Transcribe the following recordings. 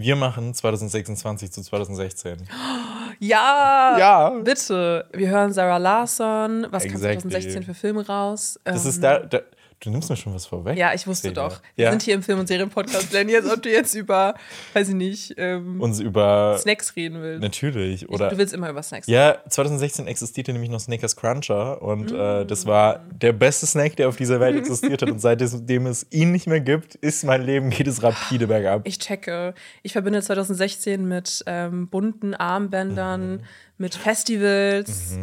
Wir machen 2026 zu 2016. Ja, Ja. bitte. Wir hören Sarah Larsson. Was kam Exactly. 2016 für Filme raus? Das ist du nimmst mir schon was vorweg. Ja, ich wusste Celia. doch. Wir sind hier im Film- und Serien-Podcast, Lenny, als ob du jetzt über, weiß ich nicht, Uns über Snacks reden willst. Natürlich. Oder Du willst immer über Snacks reden. ja, 2016 existierte nämlich noch Snickers Cruncher und das war der beste Snack, der auf dieser Welt existiert hat. Und seitdem es ihn nicht mehr gibt, ist mein Leben, geht es rapide bergab. Ich checke. Ich verbinde 2016 mit bunten Armbändern, mit Festivals,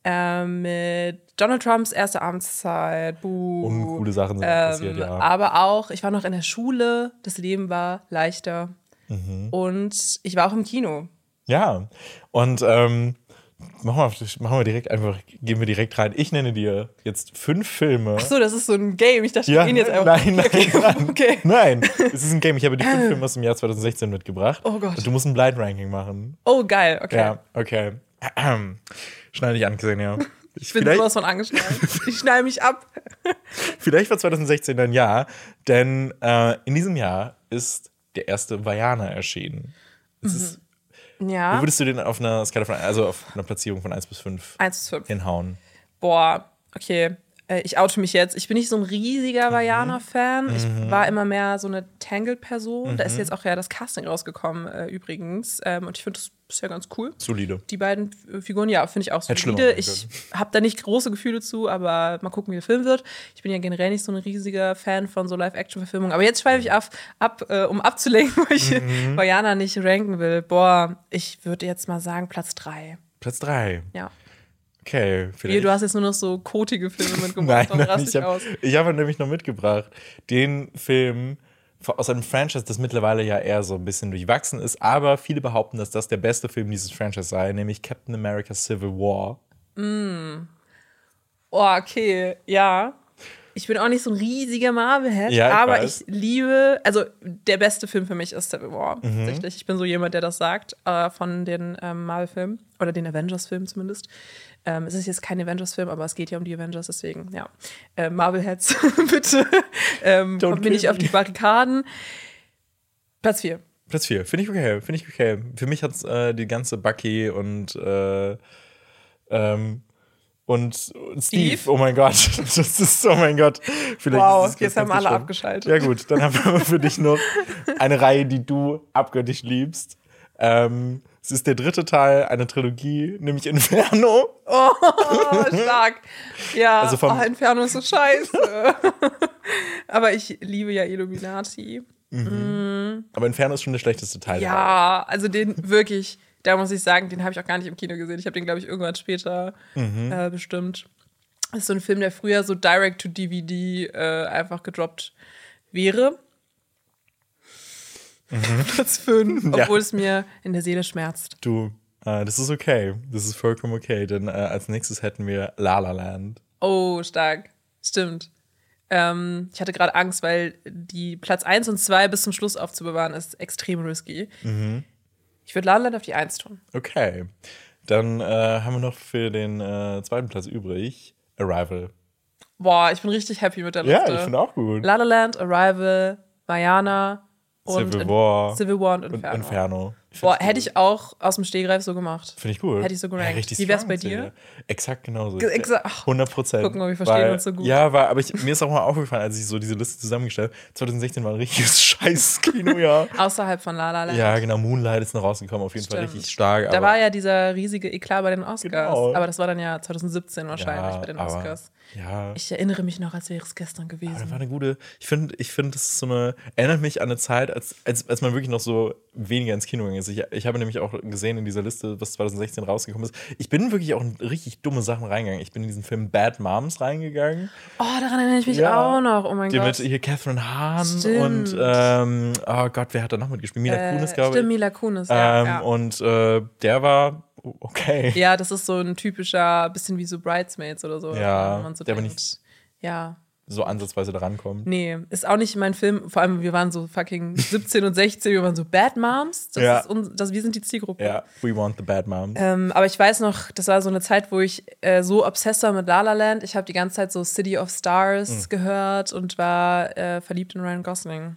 mit Donald Trumps erste Amtszeit. Uncoole Sachen sind passiert, ja. Aber auch, ich war noch in der Schule, das Leben war leichter. Und ich war auch im Kino. Ja, und machen wir direkt einfach, gehen wir direkt rein. Ich nenne dir jetzt 5 Filme. Ach so, das ist so ein Game. Ich dachte, Ja, wir gehen jetzt einfach. nein, Okay. nein, es ist ein Game. Ich habe die 5 Filme aus dem Jahr 2016 mitgebracht. Oh Gott. Und du musst ein Blind Ranking machen. Oh, geil. Okay. Ja, okay. Schnall dich an, Xenia. Ich bin sowas von angeschnallt. Ich schnall mich ab. Vielleicht war 2016 ein Jahr, denn in diesem Jahr ist der erste Vajana erschienen. Es ist, Wo Ja. würdest du den auf einer Skala von, also auf einer Platzierung von 1 bis 5 1 bis 5. hinhauen? Boah, okay. Ich oute mich jetzt. Ich bin nicht so ein riesiger Vajana-Fan. Ich war immer mehr so eine Tangled-Person. Da ist jetzt auch ja das Casting rausgekommen, übrigens. Und ich finde das bisher ganz cool. Solide. Die beiden Figuren, ja, finde ich auch Hätte schlimmer solide. sein Ich habe da nicht große Gefühle zu, aber mal gucken, wie der Film wird. Ich bin ja generell nicht so ein riesiger Fan von so Live-Action-Verfilmungen. Aber jetzt schweife ich ab, um abzulenken, weil ich Vajana nicht ranken will. Boah, ich würde jetzt mal sagen Platz 3. Platz 3. Ja. Okay, vielleicht. Du hast jetzt nur noch so kotige Filme mitgebracht. Nein, rast ich dich habe aus. hab nämlich noch mitgebracht den Film aus einem Franchise, das mittlerweile ja eher so ein bisschen durchwachsen ist, aber viele behaupten, dass das der beste Film dieses Franchise sei, nämlich Captain America Civil War. Oh, okay, ja. Ich bin auch nicht so ein riesiger Marvel-Head, Ja, ich aber weiß. ich liebe, also der beste Film für mich ist Civil War, tatsächlich. Ich bin so jemand, der das sagt, von den Marvel-Filmen oder den Avengers-Filmen zumindest. Es ist jetzt kein Avengers-Film, aber es geht ja um die Avengers, deswegen, ja. Marvel-Heads, bitte, kommt mir nicht kill auf die Barrikaden. Platz 4. Platz 4, finde ich okay. Für mich hat es die ganze Bucky und Steve, oh mein Gott. Das ist, oh mein Gott. Vielleicht Wow, ist es jetzt ganz haben alle schlimm. abgeschaltet. Ja gut, dann haben wir für dich noch eine Reihe, die du abgöttisch liebst. Es ist der 3. Teil einer Trilogie, nämlich Inferno. Oh, stark. Ja, Also vom- Inferno ist so scheiße. Aber ich liebe ja Illuminati. Aber Inferno ist schon der schlechteste Teil. Ja, also den wirklich, da muss ich sagen, den habe ich auch gar nicht im Kino gesehen. Ich habe den, glaube ich, irgendwann später bestimmt. Das ist so ein Film, der früher so Direct-to-DVD einfach gedroppt wäre. Platz 5, Ja. obwohl es mir in der Seele schmerzt. Du, das ist okay. Das ist vollkommen okay, denn als nächstes hätten wir La La Land. Oh, stark. Stimmt. Ich hatte gerade Angst, weil die Platz 1 und 2 bis zum Schluss aufzubewahren ist extrem risky. Ich würde La La Land auf die 1 tun. Okay. Dann haben wir noch für den 2. Platz übrig Arrival. Boah, ich bin richtig happy mit der Liste. Ja, ich finde auch gut. La La Land, Arrival, Vajana und Civil War. Civil War und Und Inferno. Inferno. Boah, hätte ich auch aus dem Stehgreif so gemacht. Finde ich cool. Hätte ich so gerankt. richtig Wie wär's strong, bei dir? Celia. Exakt genauso. Ach, 100%. gucken, ob wir verstehen uns so gut. Ja, aber mir ist auch mal aufgefallen, als ich so diese Liste zusammengestellt habe, 2016 war ein richtiges Scheiß-Kinojahr. Außerhalb von La La Land. Ja, genau, Moonlight ist noch rausgekommen, auf jeden Fall Stimmt. richtig stark. Da aber war ja dieser riesige Eklat bei den Oscars. Genau. Aber das war dann ja 2017 wahrscheinlich ja, bei den aber- Oscars. Ja, Ich erinnere mich noch, als wäre es gestern aber gewesen. das war eine gute. Ich finde, das ist so eine. Erinnert mich an eine Zeit, als man wirklich noch so weniger ins Kino gegangen ist. Ich habe nämlich auch gesehen in dieser Liste, was 2016 rausgekommen ist. Ich bin wirklich auch in richtig dumme Sachen reingegangen. Ich bin in diesen Film Bad Moms reingegangen. Oh, daran erinnere ich mich Ja. auch noch. Oh mein Die Gott. mit hier Catherine Hahn Stimmt. und oh Gott, wer hat da noch mitgespielt? Mila Kunis, glaube ich. Stimmt, Mila Kunis, ja. Und der war okay. Ja, das ist so ein typischer, bisschen wie so Bridesmaids oder so. Ja, wenn man so der aber denkt. nicht- Ja, So ansatzweise da rankommt. nee, ist auch nicht mein Film. Vor allem, wir waren so fucking 17 und 16, wir waren so Bad Moms. Das Ja. ist wir sind die Zielgruppe. Ja, we want the bad moms. Aber ich weiß noch, das war so eine Zeit, wo ich so obsessed war mit La La Land. Ich habe die ganze Zeit so City of Stars gehört und war verliebt in Ryan Gosling.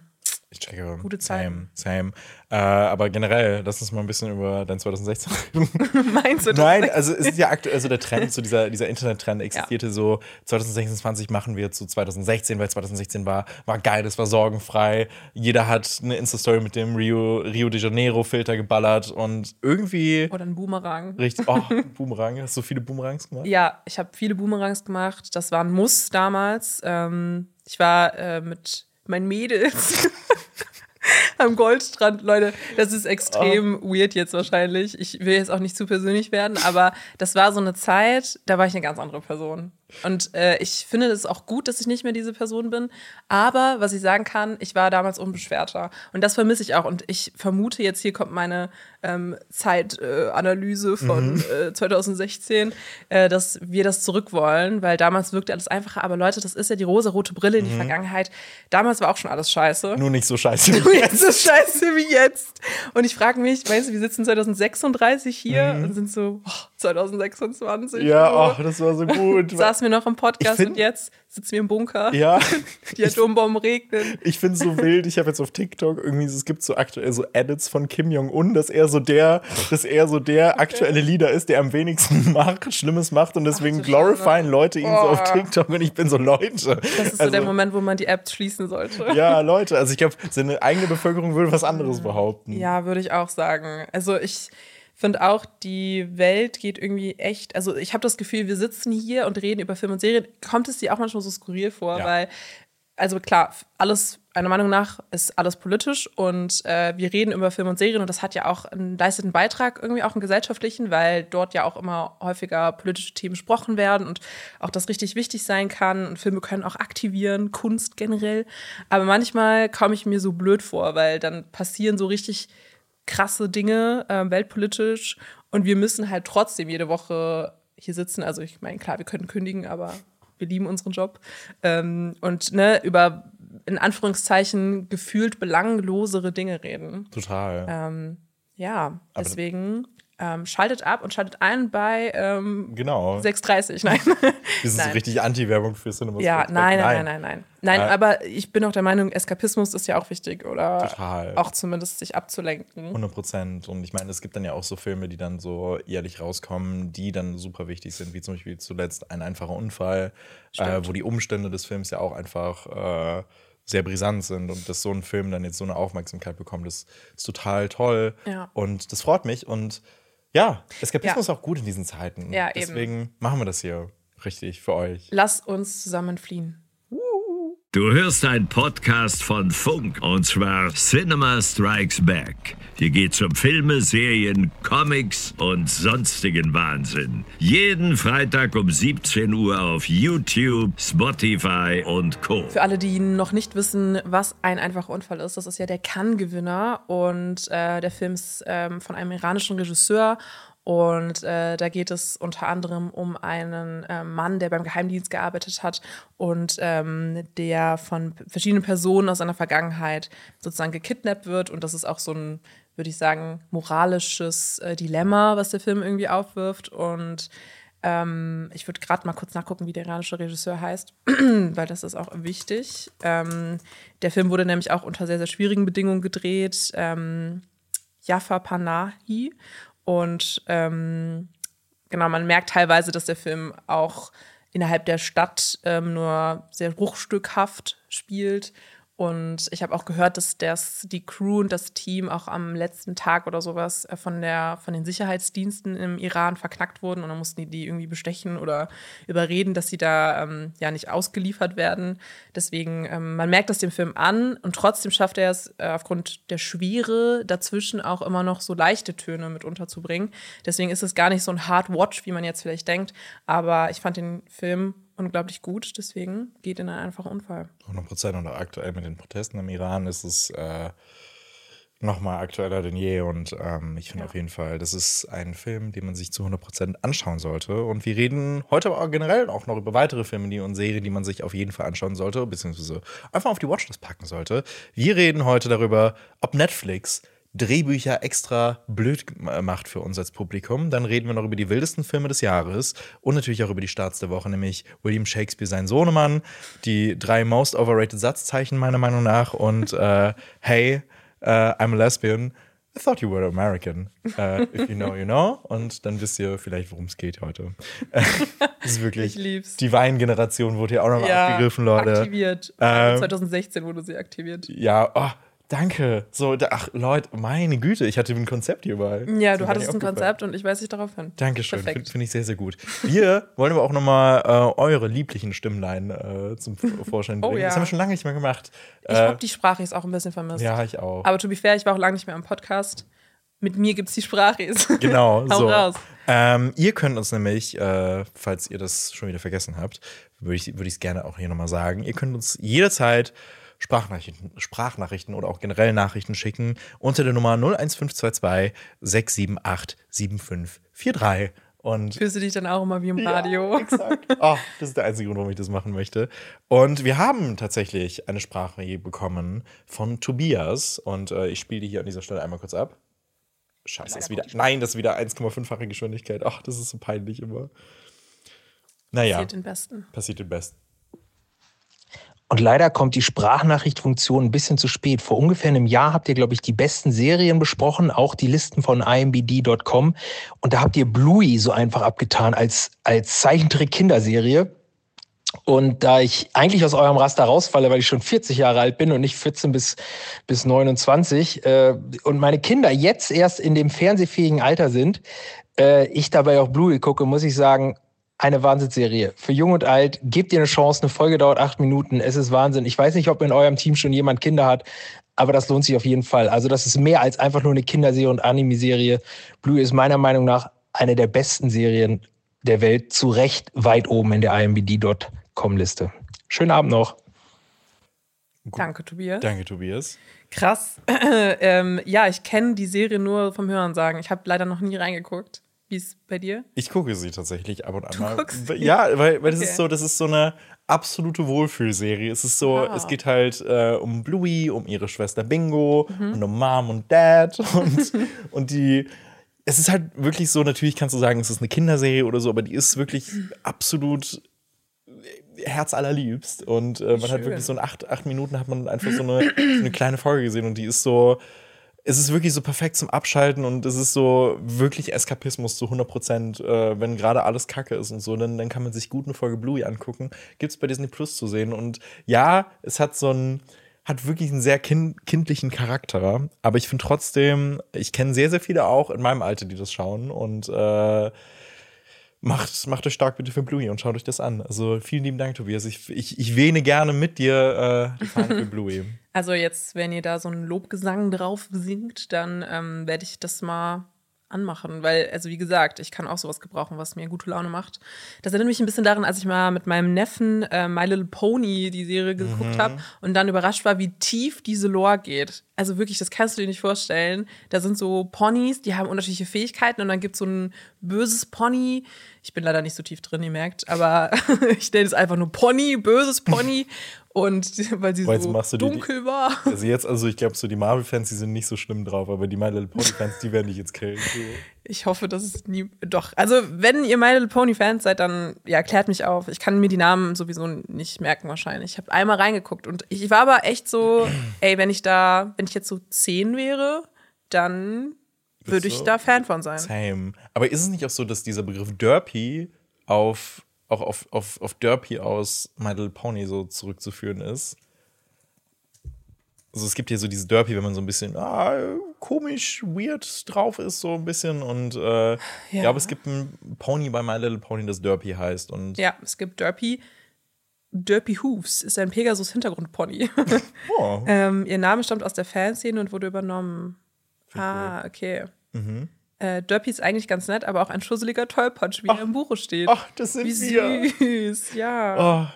Ich checke. Gute Zeiten. Same. Aber generell, lass uns mal ein bisschen über dein 2016 reden. Meinst du das? Nein, also es ist ja aktuell, also der Trend, so dieser Internet-Trend existierte so, 2026 machen wir zu 2016, weil 2016 war geil, es war sorgenfrei. Jeder hat eine Insta-Story mit dem Rio de Janeiro-Filter geballert und irgendwie. Oder ein Boomerang. Richtig, Boomerang. Hast du viele Boomerangs gemacht? Ja, ich habe viele Boomerangs gemacht. Das war ein Muss damals. Ich war mit meinen Mädels am Goldstrand. Leute, das ist extrem weird jetzt wahrscheinlich. Ich will jetzt auch nicht zu persönlich werden, aber das war so eine Zeit, da war ich eine ganz andere Person. Und ich finde es auch gut, dass ich nicht mehr diese Person bin. Aber was ich sagen kann, ich war damals unbeschwerter. Und das vermisse ich auch. Und ich vermute, jetzt hier kommt meine Zeitanalyse von 2016, dass wir das zurück wollen. Weil damals wirkte alles einfacher. Aber Leute, das ist ja die rosa-rote Brille in die Vergangenheit. Damals war auch schon alles scheiße. Nur nicht so scheiße Nur nicht so scheiße wie jetzt. Und ich frage mich, meinst du, wir sitzen 2036 hier und sind so 2026. Ja, das war so gut. Saßen wir noch im Podcast und jetzt sitzen wir im Bunker. Ja. Die Atombomben regnen. Ich finde es so wild. Ich habe jetzt auf TikTok irgendwie, es gibt so aktuell so Edits von Kim Jong-un, dass er so der aktuelle Leader ist, der am wenigsten Schlimmes macht und deswegen glorifyen Leute ihn so auf TikTok und ich bin so, Leute. Das ist so der Moment, wo man die App schließen sollte. Ja, Leute, also ich glaube, seine eigene Bevölkerung würde was anderes behaupten. Ja, würde ich auch sagen. Also ich finde auch, die Welt geht irgendwie echt, also ich habe das Gefühl, wir sitzen hier und reden über Filme und Serien. Kommt es dir auch manchmal so skurril vor, weil, also klar, alles, meiner Meinung nach, ist alles politisch und wir reden über Filme und Serien und das hat ja auch leistet einen Beitrag, irgendwie auch einen gesellschaftlichen, weil dort ja auch immer häufiger politische Themen besprochen werden und auch das richtig wichtig sein kann und Filme können auch aktivieren, Kunst generell. Aber manchmal komme ich mir so blöd vor, weil dann passieren so richtig krasse Dinge, weltpolitisch. Und wir müssen halt trotzdem jede Woche hier sitzen. Also ich meine, klar, wir können kündigen, aber wir lieben unseren Job. Und über, in Anführungszeichen, gefühlt belanglosere Dinge reden. Total. Ja, deswegen schaltet ab und schaltet ein bei genau. 6:30. Nein. Das ist so richtig Anti-Werbung für Cinema. Ja, nein. Aber ich bin auch der Meinung, Eskapismus ist ja auch wichtig. Oder total. Auch zumindest sich abzulenken. 100%. Und ich meine, es gibt dann ja auch so Filme, die dann so jährlich rauskommen, die dann super wichtig sind, wie zum Beispiel zuletzt Ein einfacher Unfall, wo die Umstände des Films ja auch einfach sehr brisant sind und dass so ein Film dann jetzt so eine Aufmerksamkeit bekommt, das ist total toll. Ja. Und das freut mich. Und ja, Eskapismus ist auch gut in diesen Zeiten. Ja, deswegen machen wir das hier richtig für euch. Lasst uns zusammen fliehen. Du hörst einen Podcast von Funk, und zwar Cinema Strikes Back. Hier geht's um Filme, Serien, Comics und sonstigen Wahnsinn. Jeden Freitag um 17 Uhr auf YouTube, Spotify und Co. Für alle, die noch nicht wissen, was Ein einfacher Unfall ist, das ist ja der Cannes-Gewinner und der Film ist von einem iranischen Regisseur. Und da geht es unter anderem um einen Mann, der beim Geheimdienst gearbeitet hat und der von verschiedenen Personen aus seiner Vergangenheit sozusagen gekidnappt wird. Und das ist auch so ein, würde ich sagen, moralisches Dilemma, was der Film irgendwie aufwirft. Und ich würde gerade mal kurz nachgucken, wie der iranische Regisseur heißt, weil das ist auch wichtig. Der Film wurde nämlich auch unter sehr, sehr schwierigen Bedingungen gedreht. Jafar Panahi. Und genau, man merkt teilweise, dass der Film auch innerhalb der Stadt nur sehr bruchstückhaft spielt. Und ich habe auch gehört, dass die Crew und das Team auch am letzten Tag oder sowas von den Sicherheitsdiensten im Iran verknackt wurden. Und dann mussten die irgendwie bestechen oder überreden, dass sie da nicht ausgeliefert werden. Deswegen, man merkt das dem Film an. Und trotzdem schafft er es aufgrund der Schwere dazwischen auch immer noch so leichte Töne mit unterzubringen. Deswegen ist es gar nicht so ein Hard Watch, wie man jetzt vielleicht denkt. Aber ich fand den Film unglaublich gut, deswegen geht in einen einfachen Unfall. 100%. Und aktuell mit den Protesten im Iran ist es noch mal aktueller denn je. Und ich finde auf jeden Fall, das ist ein Film, den man sich zu 100% anschauen sollte. Und wir reden heute aber generell auch noch über weitere Filme und Serien, die man sich auf jeden Fall anschauen sollte, beziehungsweise einfach auf die Watchlist packen sollte. Wir reden heute darüber, ob Netflix Drehbücher extra blöd macht für uns als Publikum. Dann reden wir noch über die wildesten Filme des Jahres und natürlich auch über die Starts der Woche, nämlich William Shakespeare, sein Sohnemann, die 3 most overrated Satzzeichen meiner Meinung nach und hey, I'm a lesbian. I thought you were American. If you know, you know. Und dann wisst ihr vielleicht, worum es geht heute. Das ist wirklich, ich lieb's. Die Weingeneration wurde hier auch nochmal abgegriffen, Leute. Aktiviert. 2016 wurde sie aktiviert. Ja, oh, danke. So, ach, Leute, meine Güte, ich hatte ein Konzept hierbei. Ja, du hattest ein Konzept und ich weise dich darauf hin. Dankeschön, finde ich sehr, sehr gut. Wir wollen aber auch nochmal eure lieblichen Stimmlein zum Vorschein bringen. Oh, ja. Das haben wir schon lange nicht mehr gemacht. Ich habe die Sprachis auch ein bisschen vermisst. Ja, ich auch. Aber to be fair, ich war auch lange nicht mehr im Podcast. Mit mir gibt's die Sprachis. Genau, Hau so. raus. Ihr könnt uns nämlich, falls ihr das schon wieder vergessen habt, würde ich es gerne auch hier nochmal sagen, ihr könnt uns jederzeit Sprachnachrichten oder auch generell Nachrichten schicken unter der Nummer 01522 678 7543. Und Fühlst du dich dann auch immer wie im Radio? Ja, exakt. Oh, das ist der einzige Grund, warum ich das machen möchte. Und wir haben tatsächlich eine Sprache bekommen von Tobias. Und ich spiele die hier an dieser Stelle einmal kurz ab. Scheiße, das ist wieder 1,5-fache Geschwindigkeit. Ach, das ist so peinlich immer. Naja. Passiert den Besten. Und leider kommt die Sprachnachrichtfunktion ein bisschen zu spät. Vor ungefähr einem Jahr habt ihr, glaube ich, die besten Serien besprochen, auch die Listen von IMDb.com. Und da habt ihr Bluey so einfach abgetan als Zeichentrick-Kinderserie. Und da ich eigentlich aus eurem Raster rausfalle, weil ich schon 40 Jahre alt bin und nicht 14 bis 29 und meine Kinder jetzt erst in dem fernsehfähigen Alter sind, ich dabei auch Bluey gucke, muss ich sagen, eine Wahnsinnsserie. Für jung und alt, gebt ihr eine Chance. Eine Folge dauert 8 Minuten. Es ist Wahnsinn. Ich weiß nicht, ob in eurem Team schon jemand Kinder hat, aber das lohnt sich auf jeden Fall. Also das ist mehr als einfach nur eine Kinderserie und Anime-Serie. Bluey ist meiner Meinung nach eine der besten Serien der Welt. Zu Recht weit oben in der IMDb.com-Liste. Schönen Abend noch. Danke, Tobias. Danke, Tobias. Krass. Ja, ich kenne die Serie nur vom Hörensagen. Ich habe leider noch nie reingeguckt. Wie ist es bei dir? Ich gucke sie tatsächlich ab und an mal. Guckst? Ja, weil das ist so eine absolute Wohlfühlserie. Es ist so, Es geht halt um Bluey, um ihre Schwester Bingo und um Mom und Dad und die. Es ist halt wirklich so, natürlich kannst du sagen, es ist eine Kinderserie oder so, aber die ist wirklich absolut herzallerliebst. Und man hat wirklich so in 8 Minuten hat man einfach so eine kleine Folge gesehen und die ist so. Es ist wirklich so perfekt zum Abschalten und es ist so wirklich Eskapismus zu 100%. Wenn gerade alles Kacke ist und so, dann kann man sich gut eine Folge Bluey angucken. Gibt's bei Disney Plus zu sehen. Und ja, es hat hat wirklich einen sehr kindlichen Charakter. Aber ich finde trotzdem, ich kenne sehr, sehr viele auch in meinem Alter, die das schauen. Und macht euch stark bitte für Bluey und schaut euch das an. Also vielen lieben Dank, Tobias. Ich wähne gerne mit dir die Fahne für Bluey. Also jetzt, wenn ihr da so einen Lobgesang drauf singt, dann werde ich das mal anmachen, weil, also wie gesagt, ich kann auch sowas gebrauchen, was mir gute Laune macht. Das erinnert mich ein bisschen daran, als ich mal mit meinem Neffen My Little Pony die Serie geguckt habe und dann überrascht war, wie tief diese Lore geht. Also wirklich, das kannst du dir nicht vorstellen. Da sind so Ponys, die haben unterschiedliche Fähigkeiten und dann gibt es so ein böses Pony. Ich bin leider nicht so tief drin, ihr merkt, aber ich nenne es einfach nur Pony, böses Pony. Und weil sie so dunkel war. Also ich glaube, so die Marvel-Fans, die sind nicht so schlimm drauf, aber die My Little Pony-Fans, die werden dich jetzt killen. So. Ich hoffe, dass es nie. Doch, also wenn ihr My Little Pony-Fans seid, dann ja, klärt mich auf. Ich kann mir die Namen sowieso nicht merken wahrscheinlich. Ich habe einmal reingeguckt und ich war aber echt so, ey, wenn ich jetzt so 10 wäre, dann würde ich da Fan von sein. Same. Aber ist es nicht auch so, dass dieser Begriff Derpy auf Derpy aus My Little Pony so zurückzuführen ist? Also es gibt hier so diese Derpy, wenn man so ein bisschen komisch, weird drauf ist, so ein bisschen. Und ich glaube, es gibt ein Pony bei My Little Pony, das Derpy heißt. Und ja, es gibt Derpy. Derpy Hooves ist ein Pegasus-Hintergrundpony. Oh. Ihr Name stammt aus der Fanszene und wurde übernommen. Okay. Derpy ist eigentlich ganz nett, aber auch ein schusseliger Tollpatsch, wie er im Buche steht. Ach, das sind wie wir. Süß, ja.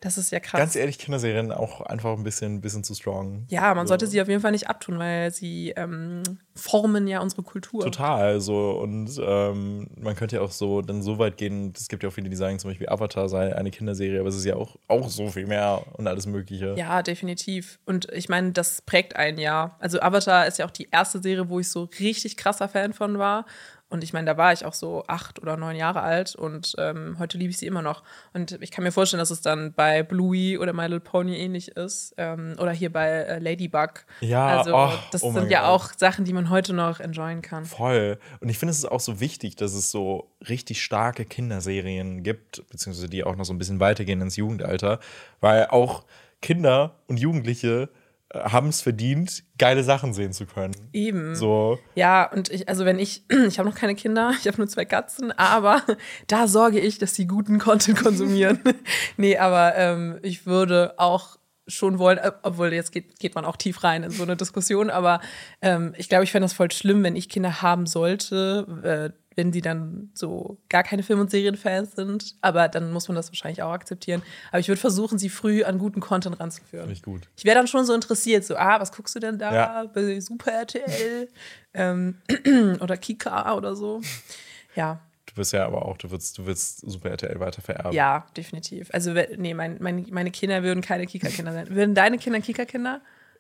Das ist ja krass. Ganz ehrlich, Kinderserien auch einfach ein bisschen zu strong. Ja, man sollte sie auf jeden Fall nicht abtun, weil sie formen ja unsere Kultur. Total, so. Und man könnte ja auch dann so weit gehen, es gibt ja auch viele, die sagen zum Beispiel, Avatar sei eine Kinderserie, aber es ist ja auch so viel mehr und alles Mögliche. Ja, definitiv. Und ich meine, das prägt einen ja. Also Avatar ist ja auch die erste Serie, wo ich so richtig krasser Fan von war. Und ich meine, da war ich auch so 8 oder 9 Jahre alt und heute liebe ich sie immer noch. Und ich kann mir vorstellen, dass es dann bei Bluey oder My Little Pony ähnlich ist. Oder hier bei Ladybug. Ja, also das sind ja auch Sachen, die man heute noch enjoyen kann. Voll. Und ich finde, es ist auch so wichtig, dass es so richtig starke Kinderserien gibt, beziehungsweise die auch noch so ein bisschen weitergehen ins Jugendalter. Weil auch Kinder und Jugendliche haben es verdient, geile Sachen sehen zu können. Eben. So. Ja, und ich habe noch keine Kinder, ich habe nur 2 Katzen, aber da sorge ich, dass sie guten Content konsumieren. Nee, aber ich würde auch schon wollen, obwohl jetzt geht man auch tief rein in so eine Diskussion, aber ich glaube, ich fände das voll schlimm, wenn ich Kinder haben sollte, wenn die dann so gar keine Film- und Serienfans sind. Aber dann muss man das wahrscheinlich auch akzeptieren. Aber ich würde versuchen, sie früh an guten Content ranzuführen. Finde ich gut. Ich wäre dann schon so interessiert, so, was guckst du denn da Ja. bei Super RTL oder Kika oder so. Ja. Du wirst ja aber auch, du willst Super RTL weiter vererben. Ja, definitiv. Also, nee, meine Kinder würden keine Kika-Kinder sein. Würden deine Kinder Kika-Kinder?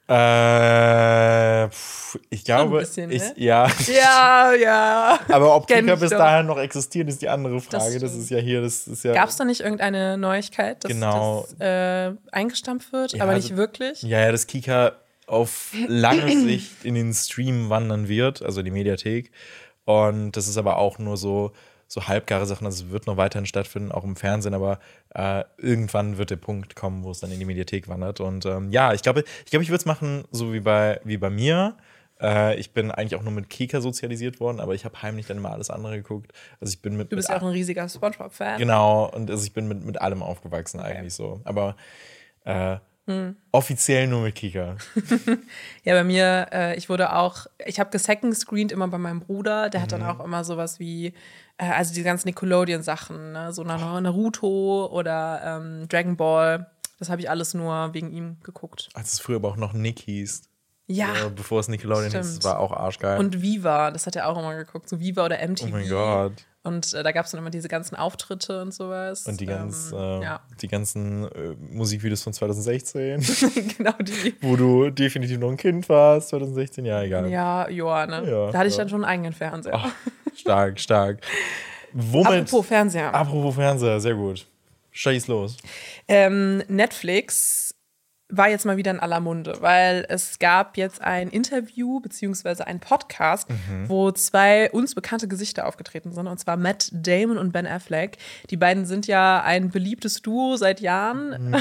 Ich glaube, ein bisschen, ne? ja. Ja. Aber ob Kenn Kika ich bis doch. dahin noch existiert, ist die andere Frage. Das stimmt. ist ja hier, das ist ja. Gab es da nicht irgendeine Neuigkeit, dass Genau. das eingestampft wird, Ja, aber also- nicht wirklich? Ja, dass Kika auf lange Sicht in den Stream wandern wird, also in die Mediathek. Und das ist aber auch nur so halbgare Sachen. Also es wird noch weiterhin stattfinden, auch im Fernsehen, aber irgendwann wird der Punkt kommen, wo es dann in die Mediathek wandert. Und ja, ich glaube, ich würde es machen, so wie bei mir. Ich bin eigentlich auch nur mit Kika sozialisiert worden, aber ich habe heimlich dann immer alles andere geguckt. Also ich bin Du bist ja auch ein riesiger SpongeBob-Fan. Genau, und also ich bin mit allem aufgewachsen eigentlich so. Aber offiziell nur mit Kika. Ja, bei mir, ich habe gesecond-screened immer bei meinem Bruder, der hat dann auch immer sowas wie, also die ganzen Nickelodeon-Sachen, ne? So Naruto oder Dragon Ball, das habe ich alles nur wegen ihm geguckt. Als es früher aber auch noch Nick hieß. Ja, Bevor es Nickelodeon hieß, stimmt. das war auch arschgeil. Und Viva, das hat er auch immer geguckt, so Viva oder MTV. Oh mein Gott. Und da gab es dann immer diese ganzen Auftritte und sowas. Und die ja. ganzen Musikvideos von 2016, Genau die. wo du definitiv noch ein Kind warst, 2016, ja, egal. Ja, ne? Ja, Da hatte ich ja. dann schon einen eigenen Fernseher. Ach, stark. Womit? Apropos Fernseher. Apropos Fernseher, sehr gut. Schieß los. Netflix war jetzt mal wieder in aller Munde, weil es gab jetzt ein Interview beziehungsweise einen Podcast, wo 2 uns bekannte Gesichter aufgetreten sind, und zwar Matt Damon und Ben Affleck. Die beiden sind ja ein beliebtes Duo seit Jahren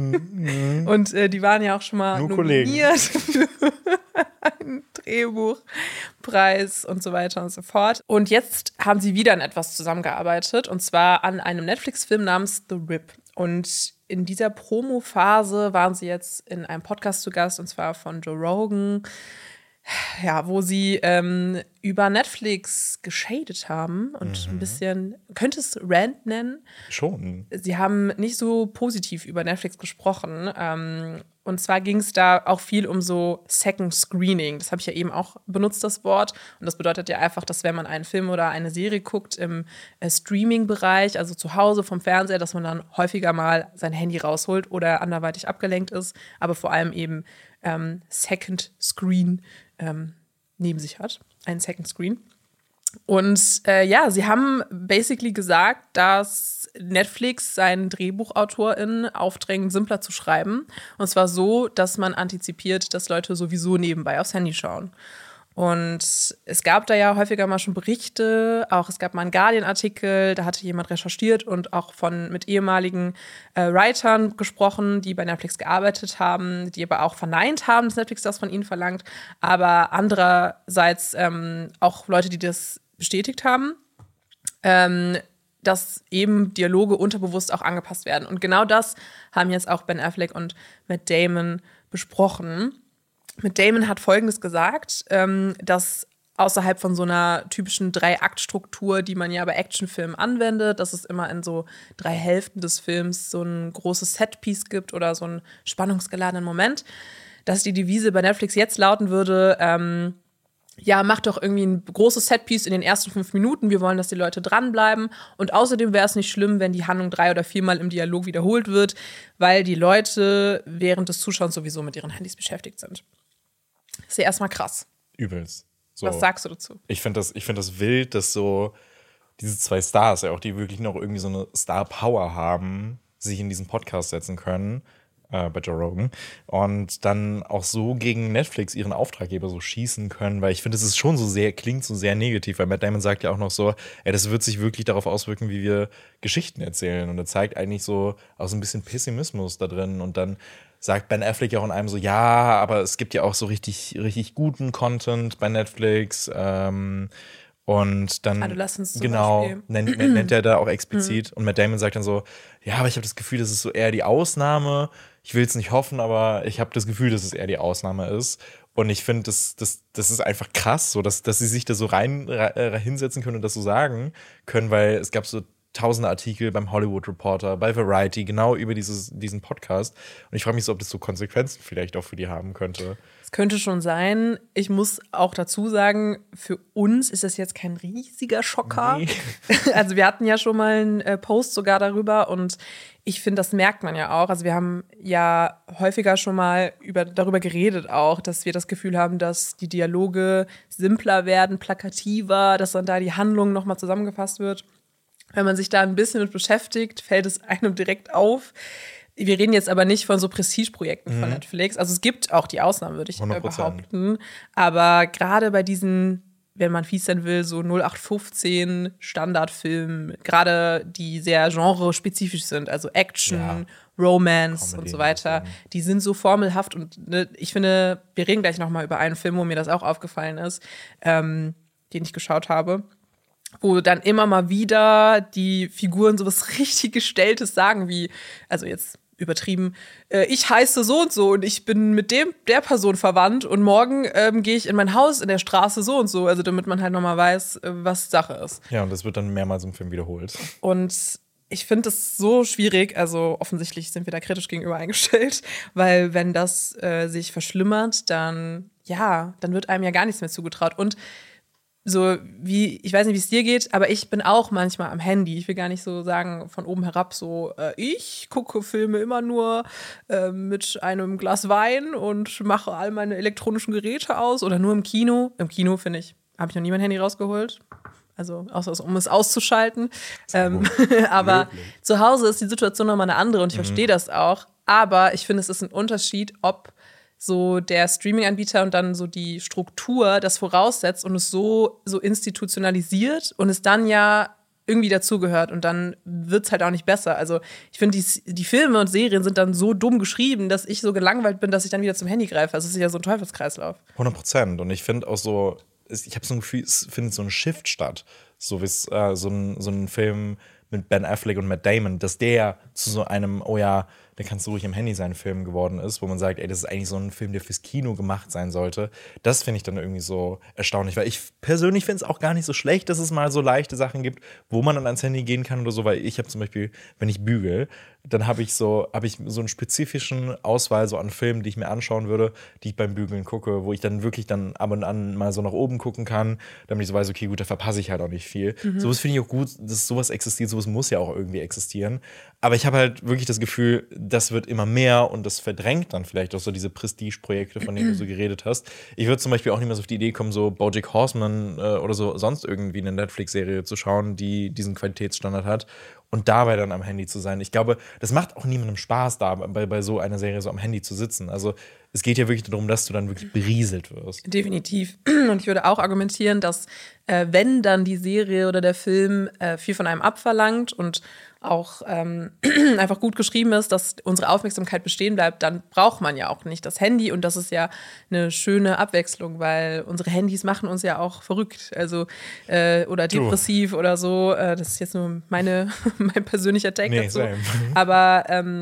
und die waren ja auch schon mal Nur nominiert für einen Drehbuchpreis und so weiter und so fort. Und jetzt haben sie wieder an etwas zusammengearbeitet, und zwar an einem Netflix-Film namens The Rip. Und in dieser Promo-Phase waren sie jetzt in einem Podcast zu Gast, und zwar von Joe Rogan, ja, wo sie über Netflix geschadet haben und ein bisschen, könnte es Rant nennen. Schon. Sie haben nicht so positiv über Netflix gesprochen. Und zwar ging es da auch viel um so Second Screening. Das habe ich ja eben auch benutzt, das Wort. Und das bedeutet ja einfach, dass wenn man einen Film oder eine Serie guckt im Streaming-Bereich, also zu Hause vom Fernseher, dass man dann häufiger mal sein Handy rausholt oder anderweitig abgelenkt ist, aber vor allem eben Second Screen neben sich hat. Einen Second Screen. Und ja, sie haben basically gesagt, dass Netflix seinen DrehbuchautorInnen aufdrängt, simpler zu schreiben. Und zwar so, dass man antizipiert, dass Leute sowieso nebenbei aufs Handy schauen. Und es gab da ja häufiger mal schon Berichte, auch es gab mal einen Guardian-Artikel, da hatte jemand recherchiert und auch mit ehemaligen Writern gesprochen, die bei Netflix gearbeitet haben, die aber auch verneint haben, dass Netflix das von ihnen verlangt, aber andererseits auch Leute, die das bestätigt haben, dass eben Dialoge unterbewusst auch angepasst werden. Und genau das haben jetzt auch Ben Affleck und Matt Damon besprochen. Matt Damon hat Folgendes gesagt, dass außerhalb von so einer typischen 3-Akt-Struktur, die man ja bei Actionfilmen anwendet, dass es immer in so 3 Hälften des Films so ein großes Setpiece gibt oder so einen spannungsgeladenen Moment, dass die Devise bei Netflix jetzt lauten würde, ja, mach doch irgendwie ein großes Setpiece in den ersten 5 Minuten. Wir wollen, dass die Leute dranbleiben. Und außerdem wäre es nicht schlimm, wenn die Handlung 3 oder 4 Mal im Dialog wiederholt wird, weil die Leute während des Zuschauens sowieso mit ihren Handys beschäftigt sind. Das ist ja erstmal krass. Übelst. So. Was sagst du dazu? Ich finde das wild, dass so diese 2 Stars, ja auch die wirklich noch irgendwie so eine Star-Power haben, sich in diesen Podcast setzen können, bei Joe Rogan, und dann auch so gegen Netflix ihren Auftraggeber so schießen können, weil ich finde, es ist schon klingt so sehr negativ, weil Matt Damon sagt ja auch noch so, das wird sich wirklich darauf auswirken, wie wir Geschichten erzählen, und er zeigt eigentlich so auch so ein bisschen Pessimismus da drin, und dann sagt Ben Affleck ja auch in einem so, ja, aber es gibt ja auch so richtig, richtig guten Content bei Netflix, und dann Adolescence zum genau Beispiel. nennt er da auch explizit. Und Matt Damon sagt dann so, ja, aber ich habe das Gefühl, das ist so eher die Ausnahme. Ich will es nicht hoffen, aber ich habe das Gefühl, dass es eher die Ausnahme ist. Und ich finde, das ist einfach krass, so dass sie sich da so hinsetzen können und das so sagen können, weil es gab so tausende Artikel beim Hollywood Reporter, bei Variety, genau über diesen Podcast. Und ich frage mich so, ob das so Konsequenzen vielleicht auch für die haben könnte. Es könnte schon sein. Ich muss auch dazu sagen, für uns ist das jetzt kein riesiger Schocker. Nee. Also wir hatten ja schon mal einen Post sogar darüber, und ich finde, das merkt man ja auch. Also wir haben ja häufiger schon mal darüber geredet auch, dass wir das Gefühl haben, dass die Dialoge simpler werden, plakativer, dass dann da die Handlung nochmal zusammengefasst wird. Wenn man sich da ein bisschen mit beschäftigt, fällt es einem direkt auf. Wir reden jetzt aber nicht von so Prestigeprojekten von Netflix. Also es gibt auch die Ausnahmen, würde ich 100%. behaupten. Aber gerade bei diesen, wenn man fies sein will, so 0815 Standardfilmen, gerade die sehr genrespezifisch sind, also Action, Romance Comedy und so weiter, die sind so formelhaft. Und ne, ich finde, wir reden gleich noch mal über einen Film, wo mir das auch aufgefallen ist, den ich geschaut habe, wo dann immer mal wieder die Figuren sowas richtig Gestelltes sagen, wie, also jetzt übertrieben, ich heiße so und ich bin mit der Person verwandt und morgen gehe ich in mein Haus in der Straße so und so, also damit man halt nochmal weiß, was Sache ist. Ja, und das wird dann mehrmals im Film wiederholt. Und ich finde das so schwierig, also offensichtlich sind wir da kritisch gegenüber eingestellt, weil wenn das sich verschlimmert, dann wird einem ja gar nichts mehr zugetraut. Und so wie, ich weiß nicht, wie es dir geht, aber ich bin auch manchmal am Handy. Ich will gar nicht so sagen, von oben herab so, ich gucke Filme immer nur mit einem Glas Wein und mache all meine elektronischen Geräte aus oder nur im Kino. Im Kino, finde ich, habe ich noch nie mein Handy rausgeholt. Also, außer um es auszuschalten. Aber zu Hause ist die Situation nochmal eine andere und ich verstehe das auch. Aber ich finde, es ist ein Unterschied, ob so der Streaming-Anbieter und dann so die Struktur das voraussetzt und es so institutionalisiert und es dann ja irgendwie dazugehört und dann wird es halt auch nicht besser. Also ich finde, die Filme und Serien sind dann so dumm geschrieben, dass ich so gelangweilt bin, dass ich dann wieder zum Handy greife. Also es ist ja so ein Teufelskreislauf. 100%. Und ich finde auch so, ich habe so ein Gefühl, es findet so ein Shift statt. So wie es so ein Film mit Ben Affleck und Matt Damon, dass der zu so einem, oh ja, der kannst du ruhig im Handy sein Film geworden ist, wo man sagt, ey, das ist eigentlich so ein Film, der fürs Kino gemacht sein sollte. Das finde ich dann irgendwie so erstaunlich, weil ich persönlich finde es auch gar nicht so schlecht, dass es mal so leichte Sachen gibt, wo man dann ans Handy gehen kann oder so, weil ich habe zum Beispiel, wenn ich bügel, dann habe ich so einen spezifischen Auswahl so an Filmen, die ich mir anschauen würde, die ich beim Bügeln gucke, wo ich dann wirklich dann ab und an mal so nach oben gucken kann, damit ich so weiß, okay, gut, da verpasse ich halt auch nicht viel. Sowas finde ich auch gut, dass sowas existiert, sowas muss ja auch irgendwie existieren. Aber ich habe halt wirklich das Gefühl, das wird immer mehr und das verdrängt dann vielleicht auch so diese Prestige-Projekte, von denen du so geredet hast. Ich würde zum Beispiel auch nicht mehr so auf die Idee kommen, so BoJack Horseman oder so sonst irgendwie eine Netflix-Serie zu schauen, die diesen Qualitätsstandard hat und dabei dann am Handy zu sein. Ich glaube, das macht auch niemandem Spaß, da bei so einer Serie so am Handy zu sitzen. Also es geht ja wirklich darum, dass du dann wirklich berieselt wirst. Definitiv. Und ich würde auch argumentieren, dass wenn dann die Serie oder der Film viel von einem abverlangt und auch einfach gut geschrieben ist, dass unsere Aufmerksamkeit bestehen bleibt, dann braucht man ja auch nicht das Handy. Und das ist ja eine schöne Abwechslung, weil unsere Handys machen uns ja auch verrückt, also oder depressiv oder so. Das ist jetzt nur mein persönlicher Take dazu. Same. Aber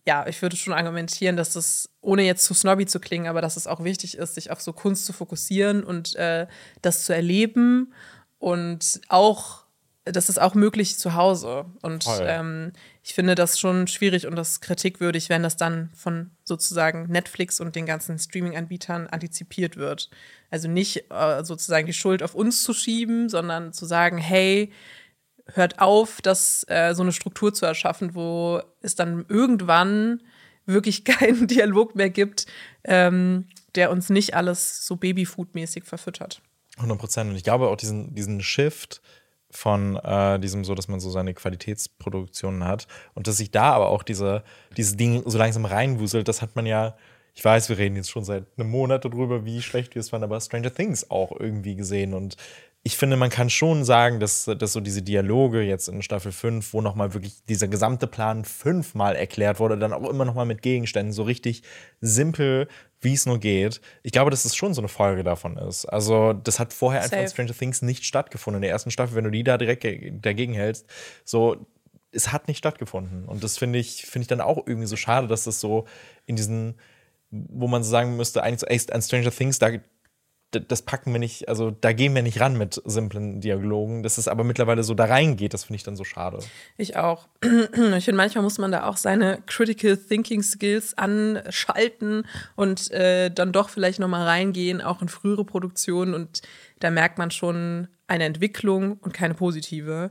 ja, ich würde schon argumentieren, dass es, ohne jetzt zu snobby zu klingen, aber dass es auch wichtig ist, sich auf so Kunst zu fokussieren und das zu erleben und auch, das ist auch möglich zu Hause. Und ich finde das schon schwierig und das kritikwürdig, wenn das dann von sozusagen Netflix und den ganzen Streaming-Anbietern antizipiert wird. Also nicht sozusagen die Schuld auf uns zu schieben, sondern zu sagen, hey, hört auf, so eine Struktur zu erschaffen, wo es dann irgendwann wirklich keinen Dialog mehr gibt, der uns nicht alles so Babyfood-mäßig verfüttert. 100%. Und ich glaube auch diesen Shift von diesem so, dass man so seine Qualitätsproduktionen hat und dass sich da aber auch dieses Ding so langsam reinwuselt, das hat man ja, ich weiß, wir reden jetzt schon seit einem Monat darüber, wie schlecht wir es fanden, aber Stranger Things auch irgendwie gesehen und ich finde, man kann schon sagen, dass so diese Dialoge jetzt in Staffel 5, wo nochmal wirklich dieser gesamte Plan 5-mal erklärt wurde, dann auch immer nochmal mit Gegenständen, so richtig simpel, wie es nur geht. Ich glaube, dass es schon so eine Folge davon ist. Also, das hat vorher einfach in Stranger Things nicht stattgefunden. In der ersten Staffel, wenn du die da direkt dagegen hältst, so, es hat nicht stattgefunden. Und das finde ich dann auch irgendwie so schade, dass das so in diesen, wo man so sagen müsste, eigentlich so, ey, an Stranger Things, das packen wir nicht, also da gehen wir nicht ran mit simplen Dialogen. Dass es aber mittlerweile so da reingeht, das finde ich dann so schade. Ich auch. Ich finde, manchmal muss man da auch seine Critical Thinking Skills anschalten und dann doch vielleicht nochmal reingehen, auch in frühere Produktionen. Und da merkt man schon eine Entwicklung und keine positive.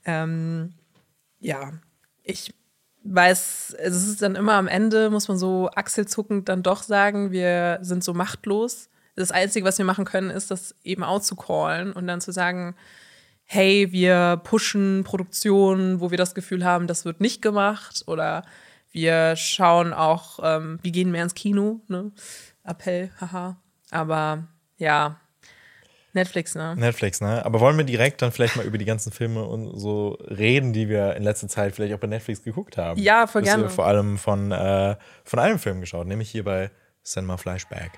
Ja, ich weiß, es ist dann immer am Ende, muss man so achselzuckend dann doch sagen, wir sind so machtlos. Das Einzige, was wir machen können, ist, das eben outzucallen und dann zu sagen, hey, wir pushen Produktionen, wo wir das Gefühl haben, das wird nicht gemacht. Oder wir schauen auch, wir gehen mehr ins Kino, ne? Appell, haha. Aber ja, Netflix, ne? Netflix, ne? Aber wollen wir direkt dann vielleicht mal über die ganzen Filme und so reden, die wir in letzter Zeit vielleicht auch bei Netflix geguckt haben? Ja, voll gerne. Vor allem von einem Film geschaut, nämlich hier bei Cinema Flashback.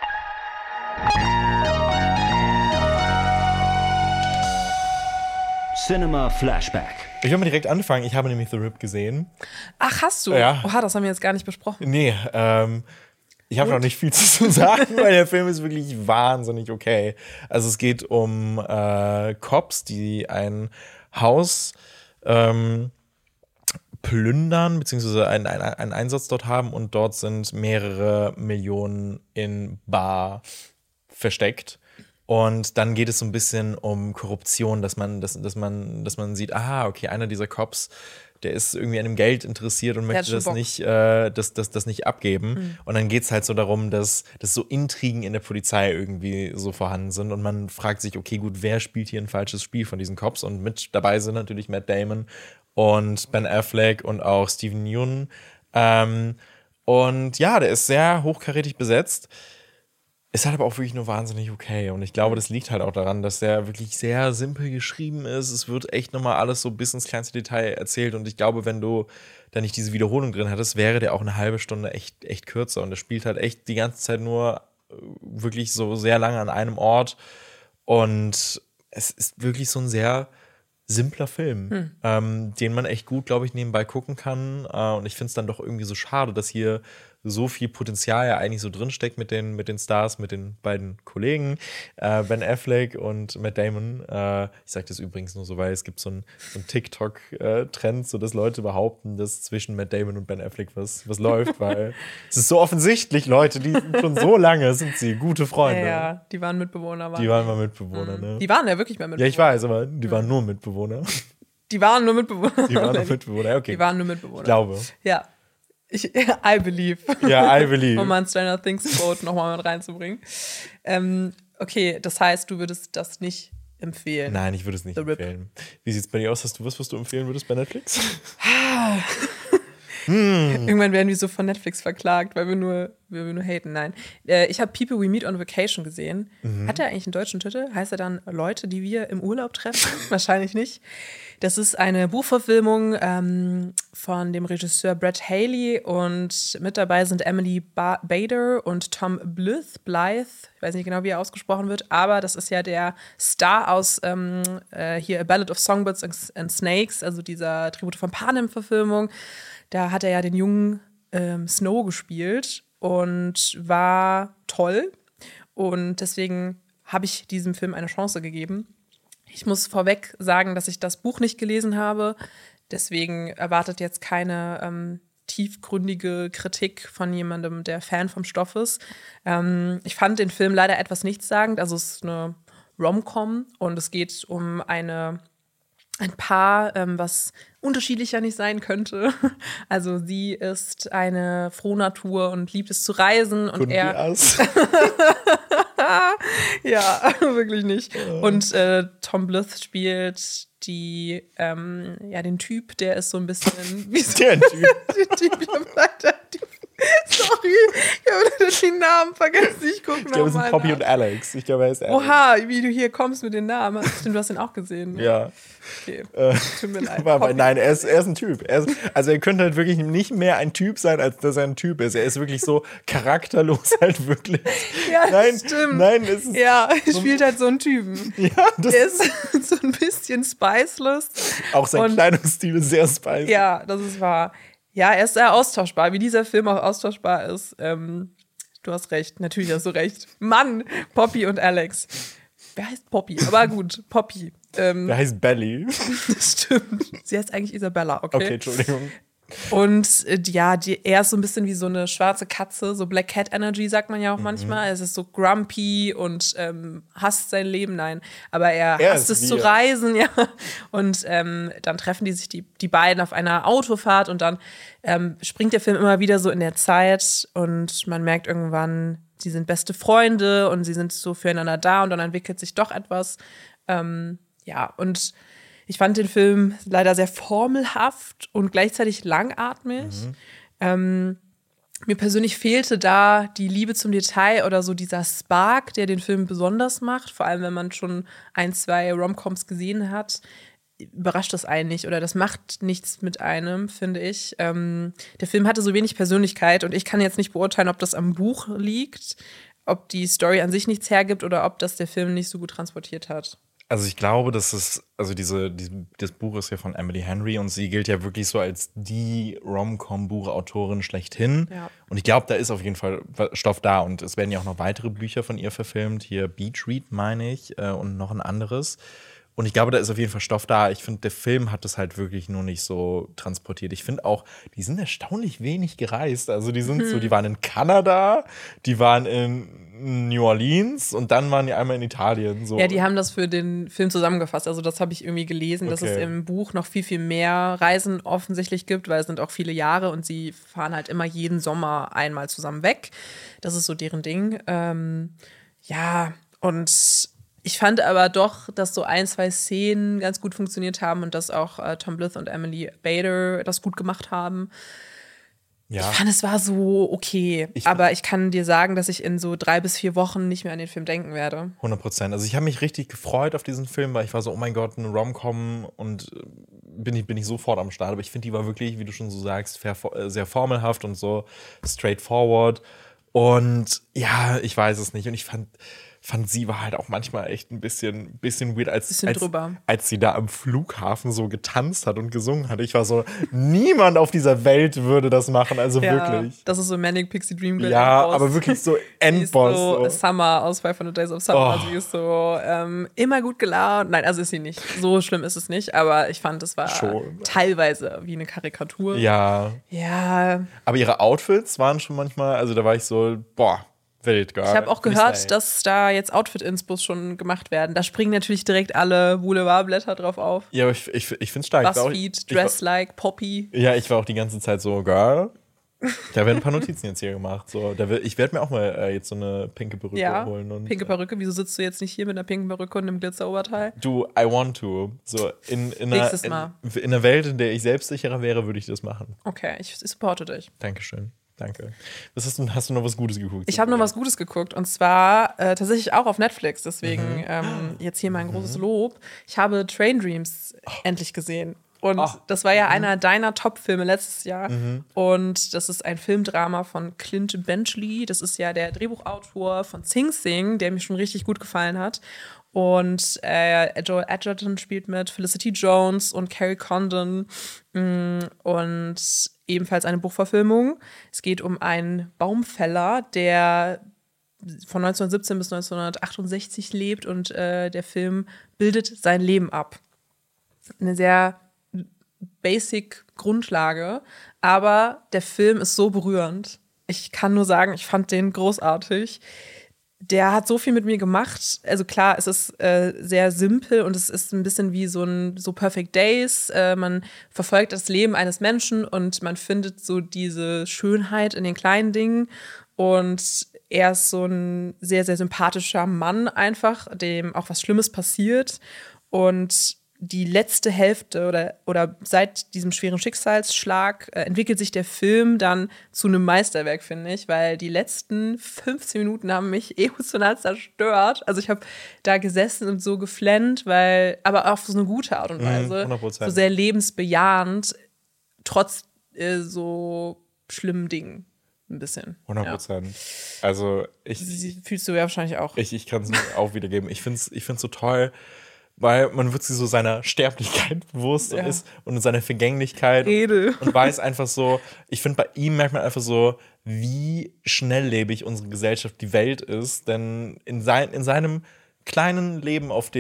Cinema Flashback. Ich will mal direkt anfangen. Ich habe nämlich The Rip gesehen. Ach, hast du? Ja. Oha, das haben wir jetzt gar nicht besprochen. Nee, ich habe noch nicht viel zu sagen, weil der Film ist wirklich wahnsinnig okay. Also es geht um Cops, die ein Haus plündern, beziehungsweise einen Einsatz dort haben und dort sind mehrere Millionen in Bar versteckt. Und dann geht es so ein bisschen um Korruption, dass man sieht, aha, okay, einer dieser Cops, der ist irgendwie an dem Geld interessiert und möchte das nicht abgeben. Mhm. Und dann geht es halt so darum, dass so Intrigen in der Polizei irgendwie so vorhanden sind. Und man fragt sich, okay, gut, wer spielt hier ein falsches Spiel von diesen Cops? Und mit dabei sind natürlich Matt Damon und Ben Affleck und auch Steven Yeun. Und ja, der ist sehr hochkarätig besetzt. Ist halt aber auch wirklich nur wahnsinnig okay. Und ich glaube, das liegt halt auch daran, dass der wirklich sehr simpel geschrieben ist. Es wird echt nochmal alles so bis ins kleinste Detail erzählt. Und ich glaube, wenn du da nicht diese Wiederholung drin hattest, wäre der auch eine halbe Stunde echt kürzer. Und der spielt halt echt die ganze Zeit nur wirklich so sehr lange an einem Ort. Und es ist wirklich so ein sehr simpler Film, den man echt gut, glaube ich, nebenbei gucken kann. Und ich finde es dann doch irgendwie so schade, dass hier so viel Potenzial ja eigentlich so drinsteckt mit den Stars, mit den beiden Kollegen, Ben Affleck und Matt Damon. Ich sage das übrigens nur so, weil es gibt so einen TikTok-Trend, so dass Leute behaupten, dass zwischen Matt Damon und Ben Affleck was läuft, weil es ist so offensichtlich, Leute, die schon so lange sind sie gute Freunde. Ja, die waren Mitbewohner. Die waren mal Mitbewohner, ne? Die waren ja wirklich mal Mitbewohner. Ja, ich weiß, aber die waren nur Mitbewohner. Die waren nur Mitbewohner. Die waren nur Mitbewohner, okay. Die waren nur Mitbewohner. Ich glaube. Ja. I believe. Ja, I believe. Um mal ein Stranger Things Quote nochmal mit reinzubringen. Okay, das heißt, du würdest das nicht empfehlen? Nein, ich würde es nicht empfehlen. Wie sieht es bei dir aus? Hast du was du empfehlen würdest bei Netflix? Irgendwann werden wir so von Netflix verklagt, weil wir nur haten. Nein. Ich habe People We Meet on Vacation gesehen. Hat er eigentlich einen deutschen Titel? Heißt er dann Leute, die wir im Urlaub treffen? Wahrscheinlich nicht. Das ist eine Buchverfilmung von dem Regisseur Brett Haley und mit dabei sind Emily Bader und Tom Blythe. Ich weiß nicht genau, wie er ausgesprochen wird, aber das ist ja der Star aus hier A Ballad of Songbirds and Snakes, also dieser Tribute von Panem-Verfilmung. Da hat er ja den jungen Snow gespielt und war toll. Und deswegen habe ich diesem Film eine Chance gegeben. Ich muss vorweg sagen, dass ich das Buch nicht gelesen habe. Deswegen erwartet jetzt keine tiefgründige Kritik von jemandem, der Fan vom Stoff ist. Ich fand den Film leider etwas nichtssagend. Also es ist eine Rom-Com und es geht um ein Paar, was unterschiedlicher nicht sein könnte. Also sie ist eine Frohnatur und liebt es zu reisen und er ja, wirklich nicht. Und Tom Blyth spielt den Typ, der ist so ein bisschen wie so Der Typ. Sorry, ich habe den Namen vergessen. Ich gucke nochmal. Ich glaube, es sind Poppy und Alex. Ich glaube, er ist Alex. Oha, wie du hier kommst mit den Namen. Stimmt, du hast ihn auch gesehen. Ne? Ja. Okay. Tut mir leid. Nein, er ist ein Typ. Also er könnte halt wirklich nicht mehr ein Typ sein, als dass er ein Typ ist. Er ist wirklich so charakterlos halt wirklich. Ja, nein, stimmt. Nein, es ist ja, er spielt halt so einen Typen. Ja, der ist so ein bisschen spiceless. Auch sein Kleidungsstil ist sehr spicy. Ja, das ist wahr. Ja, er ist sehr austauschbar, wie dieser Film auch austauschbar ist. Du hast recht, natürlich hast du recht. Mann, Poppy und Alex. Wer heißt Poppy? Aber gut, Poppy. Der heißt Belly. Das stimmt. Sie heißt eigentlich Isabella, okay? Okay, Entschuldigung. Und er ist so ein bisschen wie so eine schwarze Katze, so Black Cat Energy sagt man ja auch manchmal. Es ist so grumpy und hasst sein Leben, nein. Aber er hasst es zu reisen, ja. Und dann treffen die sich die beiden auf einer Autofahrt und dann springt der Film immer wieder so in der Zeit und man merkt irgendwann, sie sind beste Freunde und sie sind so füreinander da und dann entwickelt sich doch etwas. Und ich fand den Film leider sehr formelhaft und gleichzeitig langatmig. Mir persönlich fehlte da die Liebe zum Detail oder so dieser Spark, der den Film besonders macht. Vor allem, wenn man schon 1, 2 Rom-Coms gesehen hat, überrascht das einen nicht oder das macht nichts mit einem, finde ich. Der Film hatte so wenig Persönlichkeit und ich kann jetzt nicht beurteilen, ob das am Buch liegt, ob die Story an sich nichts hergibt oder ob das der Film nicht so gut transportiert hat. Also ich glaube, das Buch ist ja von Emily Henry und sie gilt ja wirklich so als die Rom-Com-Buchautorin schlechthin. Ja. Und ich glaube, da ist auf jeden Fall Stoff da und es werden ja auch noch weitere Bücher von ihr verfilmt. Hier Beach Read, meine ich, und noch ein anderes. Und ich glaube, da ist auf jeden Fall Stoff da. Ich finde, der Film hat das halt wirklich nur nicht so transportiert. Ich finde auch, die sind erstaunlich wenig gereist. Also die waren in Kanada, die waren in New Orleans und dann waren die einmal in Italien. So. Ja, die haben das für den Film zusammengefasst. Also das habe ich irgendwie gelesen, dass es im Buch noch viel, viel mehr Reisen offensichtlich gibt, weil es sind auch viele Jahre und sie fahren halt immer jeden Sommer einmal zusammen weg. Das ist so deren Ding. Und ich fand aber doch, dass so 1, 2 Szenen ganz gut funktioniert haben und dass auch Tom Blyth und Emily Bader das gut gemacht haben. Ja. Ich fand, es war so okay. Aber ich kann dir sagen, dass ich in so 3 bis 4 Wochen nicht mehr an den Film denken werde. 100%. Also ich habe mich richtig gefreut auf diesen Film, weil ich war so, oh mein Gott, eine Rom-Com und bin ich sofort am Start. Aber ich finde, die war wirklich, wie du schon so sagst, sehr formelhaft und so straightforward. Und ja, ich weiß es nicht. Und ich fand, sie war halt auch manchmal echt ein bisschen weird, als sie da am Flughafen so getanzt hat und gesungen hat. Ich war so, niemand auf dieser Welt würde das machen, also wirklich. Das ist so Manic Pixie Dream Girl. Ja, aber wirklich so Endboss. So Summer aus 500 Days of Summer. Also sie ist so immer gut gelaunt. Nein, also ist sie nicht. So schlimm ist es nicht, aber ich fand, es war teilweise wie eine Karikatur. Ja. Ja. Aber ihre Outfits waren schon manchmal, also da war ich so, wild, ich habe auch gehört, dass da jetzt Outfit-Inspos schon gemacht werden. Da springen natürlich direkt alle Boulevardblätter drauf auf. Ja, aber ich finde es stark. BuzzFeed, Dress Like, Poppy. Ja, ich war auch die ganze Zeit so, Girl. Da werden ein paar Notizen jetzt hier gemacht. So, ich werde mir auch mal jetzt so eine pinke Perücke holen. Und, pinke Perücke? Wieso sitzt du jetzt nicht hier mit einer pinken Perücke und einem Glitzeroberteil? Du, I want to. So, in einer Welt, in der ich selbstsicherer wäre, würde ich das machen. Okay, ich supporte dich. Dankeschön. Danke. Hast du noch was Gutes geguckt? Ich habe noch was Gutes geguckt und zwar tatsächlich auch auf Netflix. Deswegen jetzt hier mein großes Lob. Ich habe Train Dreams endlich gesehen. Und das war ja einer deiner Top-Filme letztes Jahr. Und das ist ein Filmdrama von Clint Benchley. Das ist ja der Drehbuchautor von Sing Sing, der mir schon richtig gut gefallen hat. Und Joel Edgerton spielt mit, Felicity Jones und Carrie Condon. Und ebenfalls eine Buchverfilmung. Es geht um einen Baumfäller, der von 1917 bis 1968 lebt und der Film bildet sein Leben ab. Eine sehr basic Grundlage, aber der Film ist so berührend. Ich kann nur sagen, ich fand den großartig. Der hat so viel mit mir gemacht. Also klar, es ist sehr simpel und es ist ein bisschen wie so Perfect Days. Man verfolgt das Leben eines Menschen und man findet so diese Schönheit in den kleinen Dingen. Und er ist so ein sehr, sehr sympathischer Mann einfach, dem auch was Schlimmes passiert. Und die letzte Hälfte oder seit diesem schweren Schicksalsschlag entwickelt sich der Film dann zu einem Meisterwerk, finde ich, weil die letzten 15 Minuten haben mich emotional zerstört. Also ich habe da gesessen und so geflennt, aber auf so eine gute Art und Weise, 100%. so sehr lebensbejahend, trotz so schlimmen Dingen. Ein bisschen. 100%. Ja. Also fühlst du ja wahrscheinlich auch. Ich kann es auch wiedergeben. Ich find's so toll, weil man wird sich so seiner Sterblichkeit bewusst und seiner Vergänglichkeit und weiß einfach so, ich finde, bei ihm merkt man einfach so, wie schnelllebig unsere Gesellschaft, die Welt ist, denn in seinem kleinen Leben also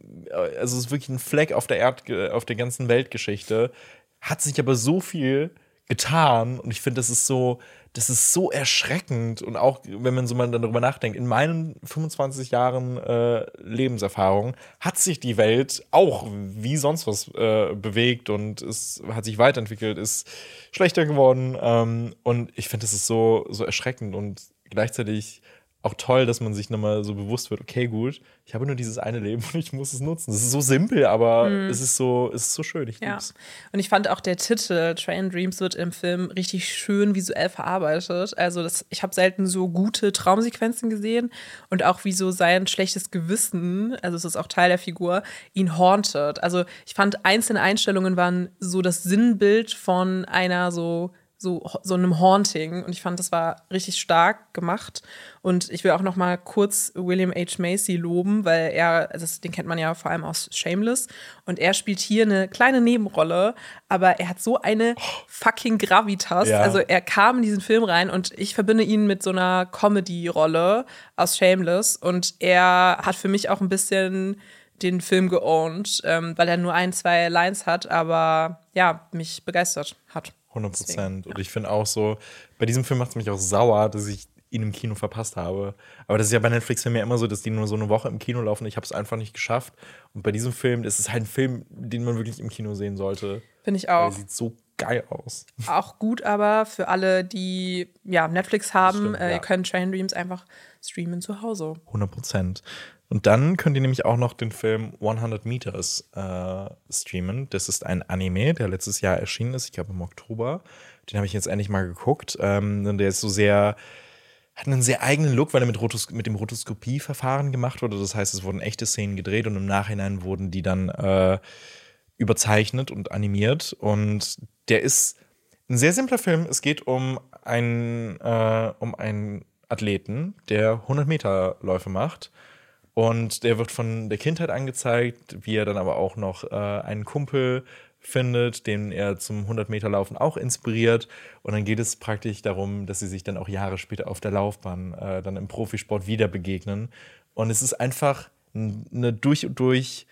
es ist wirklich ein Fleck auf der ganzen Weltgeschichte, hat sich aber so viel getan und ich finde, das ist so erschreckend und auch, wenn man so mal darüber nachdenkt, in meinen 25 Jahren Lebenserfahrung hat sich die Welt auch wie sonst was bewegt und es hat sich weiterentwickelt, ist schlechter geworden und ich finde, das ist so erschreckend und gleichzeitig auch toll, dass man sich nochmal so bewusst wird, okay, gut, ich habe nur dieses eine Leben und ich muss es nutzen. Es ist so simpel, aber es ist so schön. Ich lieb's. Und ich fand auch der Titel Train Dreams wird im Film richtig schön visuell verarbeitet. Also ich habe selten so gute Traumsequenzen gesehen und auch wie so sein schlechtes Gewissen, also es ist auch Teil der Figur, ihn hauntet. Also ich fand, einzelne Einstellungen waren so das Sinnbild von einer so einem Haunting und ich fand, das war richtig stark gemacht und ich will auch noch mal kurz William H. Macy loben, weil den kennt man ja vor allem aus Shameless und er spielt hier eine kleine Nebenrolle, aber er hat so eine fucking Gravitas, also er kam in diesen Film rein und ich verbinde ihn mit so einer Comedy-Rolle aus Shameless und er hat für mich auch ein bisschen den Film geowned, weil er nur 1-2 Lines hat, aber ja, mich begeistert hat. 100%. Und ich finde auch so, bei diesem Film macht es mich auch sauer, dass ich ihn im Kino verpasst habe. Aber das ist ja bei Netflix-Filmen ja immer so, dass die nur so eine Woche im Kino laufen. Ich habe es einfach nicht geschafft. Und bei diesem Film, das ist halt ein Film, den man wirklich im Kino sehen sollte. Finde ich auch. Der sieht so geil aus. Auch gut aber für alle, die Netflix haben, ihr könnt Train Dreams einfach streamen zu Hause. 100%. Und dann könnt ihr nämlich auch noch den Film 100 Meters streamen. Das ist ein Anime, der letztes Jahr erschienen ist, ich glaube im Oktober. Den habe ich jetzt endlich mal geguckt. Und der ist hat einen sehr eigenen Look, weil er mit dem Rotoskopie-Verfahren gemacht wurde. Das heißt, es wurden echte Szenen gedreht und im Nachhinein wurden die dann überzeichnet und animiert. Und der ist ein sehr simpler Film. Es geht um einen Athleten, der 100-Meter-Läufe macht. Und der wird von der Kindheit angezeigt, wie er dann aber auch noch einen Kumpel findet, den er zum 100-Meter-Laufen auch inspiriert. Und dann geht es praktisch darum, dass sie sich dann auch Jahre später auf der Laufbahn dann im Profisport wieder begegnen. Und es ist einfach eine durch und durch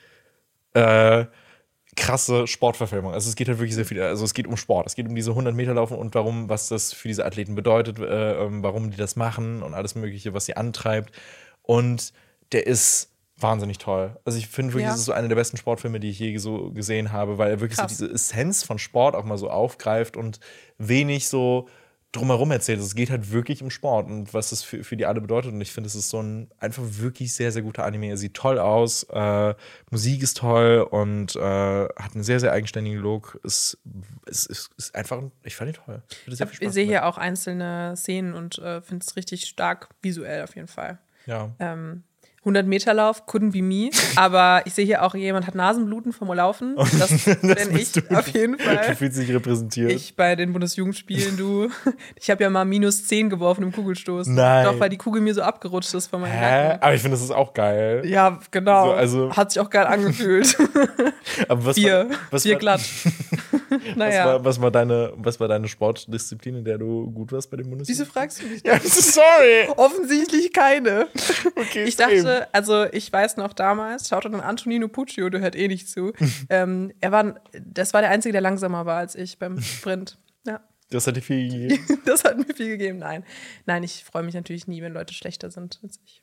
krasse Sportverfilmung. Also es geht halt wirklich sehr viel, also es geht um Sport, es geht um diese 100-Meter-Laufen und darum, was das für diese Athleten bedeutet, warum die das machen und alles Mögliche, was sie antreibt. Und der ist wahnsinnig toll. Also ich finde wirklich, das ist so einer der besten Sportfilme, die ich je so gesehen habe, weil er wirklich so diese Essenz von Sport auch mal so aufgreift und wenig so drumherum erzählt. Es geht halt wirklich um Sport und was das für die alle bedeutet. Und ich finde, es ist so ein einfach wirklich sehr, sehr guter Anime. Er sieht toll aus, Musik ist toll und hat einen sehr, sehr eigenständigen Look. Es ist einfach, ich fand ihn toll. Ich sehe hier auch einzelne Szenen und finde es richtig stark visuell auf jeden Fall. Ja. 100-Meter-Lauf, couldn't be me. Aber ich sehe hier auch, jemand hat Nasenbluten vom Laufen. Das bin ich auf jeden Fall. Du fühlst dich repräsentiert. Ich bei den Bundesjugendspielen, du. Ich habe ja mal -10 geworfen im Kugelstoß. Nein. Doch, weil die Kugel mir so abgerutscht ist von meinem Nacken. Aber ich finde, das ist auch geil. Ja, genau. So, also hat sich auch geil angefühlt. Aber Vier glatt. Naja. Was war deine Sportdisziplin, in der du gut warst bei den Bundesliga? Wieso fragst du mich Ja, das? sorry. Offensichtlich keine. Okay, Ich dachte, also ich weiß noch damals, schaut dann Antonino Puccio, der hört eh nicht zu. Das war der Einzige, der langsamer war als ich beim Sprint. Ja. Das hat dir viel gegeben. Das hat mir viel gegeben. Nein, ich freue mich natürlich nie, wenn Leute schlechter sind als ich.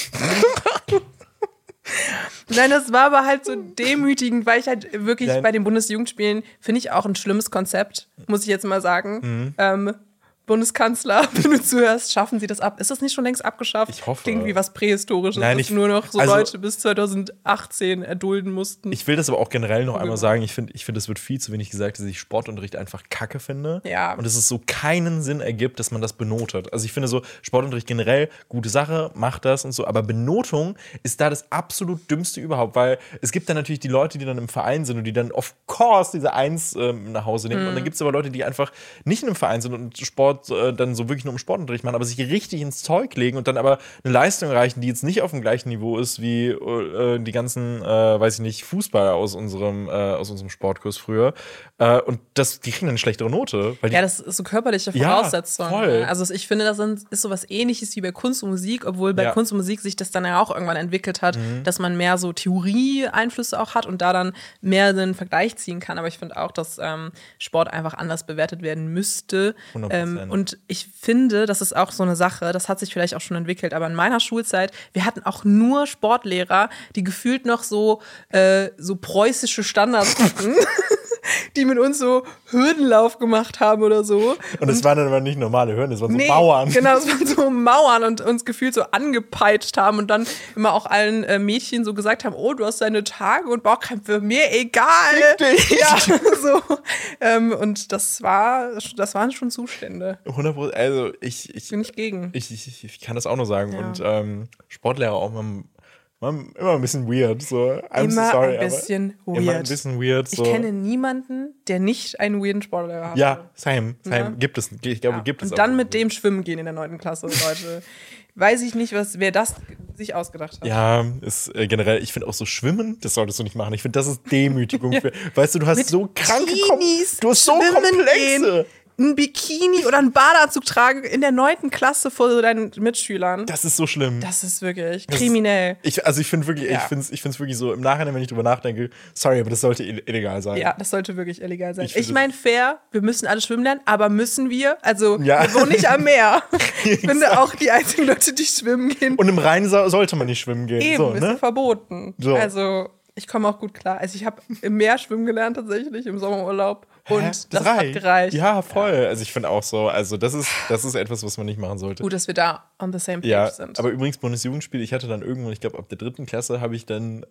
Nein, das war aber halt so demütigend, weil ich halt wirklich bei den Bundesjugendspielen, finde ich auch ein schlimmes Konzept, muss ich jetzt mal sagen. Bundeskanzler, wenn du zuhörst, schaffen sie das ab. Ist das nicht schon längst abgeschafft? Ich hoffe. Klingt wie was Prähistorisches, dass nur noch so Leute bis 2018 erdulden mussten. Ich will das aber auch generell noch einmal sagen. Ich finde, es wird viel zu wenig gesagt, dass ich Sportunterricht einfach kacke finde. Ja. Und dass es so keinen Sinn ergibt, dass man das benotet. Also ich finde so, Sportunterricht generell, gute Sache, macht das und so. Aber Benotung ist da das absolut Dümmste überhaupt. Weil es gibt dann natürlich die Leute, die dann im Verein sind und die dann of course diese 1 nach Hause nehmen. Und dann gibt es aber Leute, die einfach nicht in einem Verein sind und Sport dann so wirklich nur im Sportunterricht machen, aber sich richtig ins Zeug legen und dann aber eine Leistung erreichen, die jetzt nicht auf dem gleichen Niveau ist wie die ganzen, weiß ich nicht, Fußballer aus unserem Sportkurs früher. Und die kriegen dann eine schlechtere Note. Weil das ist so körperliche Voraussetzung. Ja, voll. Also ich finde, das ist sowas Ähnliches wie bei Kunst und Musik, obwohl bei Kunst und Musik sich das dann ja auch irgendwann entwickelt hat, dass man mehr so Theorie-Einflüsse auch hat und da dann mehr den Vergleich ziehen kann. Aber ich finde auch, dass Sport einfach anders bewertet werden müsste. 100%. Und ich finde, das ist auch so eine Sache, das hat sich vielleicht auch schon entwickelt, aber in meiner Schulzeit, wir hatten auch nur Sportlehrer, die gefühlt noch so preußische Standards hatten, die mit uns so Hürdenlauf gemacht haben oder so. Und das waren dann aber nicht normale Hürden, das waren so Mauern. Genau, das waren so Mauern und uns gefühlt so angepeitscht haben und dann immer auch allen Mädchen so gesagt haben, oh, du hast deine Tage und Bauchkrämpfe, mir egal. Ja, so. Und das waren schon Zustände. 100%, also ich bin nicht gegen. Ich kann das auch nur sagen. Ja. Und Sportlehrer auch immer ein bisschen weird. So. Immer ein bisschen weird. So. Ich kenne niemanden, der nicht einen weirden Sportlehrer hat. Ja, same. Ja. Gibt es. Ich glaube, gibt es auch. Und dann mit dem schwimmen gehen in der 9. Klasse, Leute. Weiß ich nicht, wer das sich ausgedacht hat. Ja, ist generell, ich finde auch so Schwimmen, das solltest du nicht machen. Ich finde, das ist Demütigung. Weißt du hast mit so kranke du hast so komplexe. Ein Bikini oder einen Badeanzug tragen in der 9. Klasse vor so deinen Mitschülern. Das ist so schlimm. Das ist wirklich kriminell. Ich finde wirklich, ich finde es wirklich so im Nachhinein, wenn ich drüber nachdenke, sorry, aber das sollte illegal sein. Ja, das sollte wirklich illegal sein. Ich meine, fair, wir müssen alle schwimmen lernen, aber müssen wir? Also, wir wohnen nicht am Meer. Ich finde auch die einzigen Leute, die schwimmen gehen. Und im Rhein sollte man nicht schwimmen gehen. Eben, so, ist ne? verboten. So. Also, ich komme auch gut klar. Also, ich habe im Meer schwimmen gelernt tatsächlich, im Sommerurlaub. Und das hat gereicht. Ja, voll. Ja. Also ich finde auch so, also das ist etwas, was man nicht machen sollte. Gut, dass wir da on the same page sind. Aber übrigens Bundesjugendspiel, ich hatte dann irgendwann, ich glaube ab der 3. Klasse habe ich dann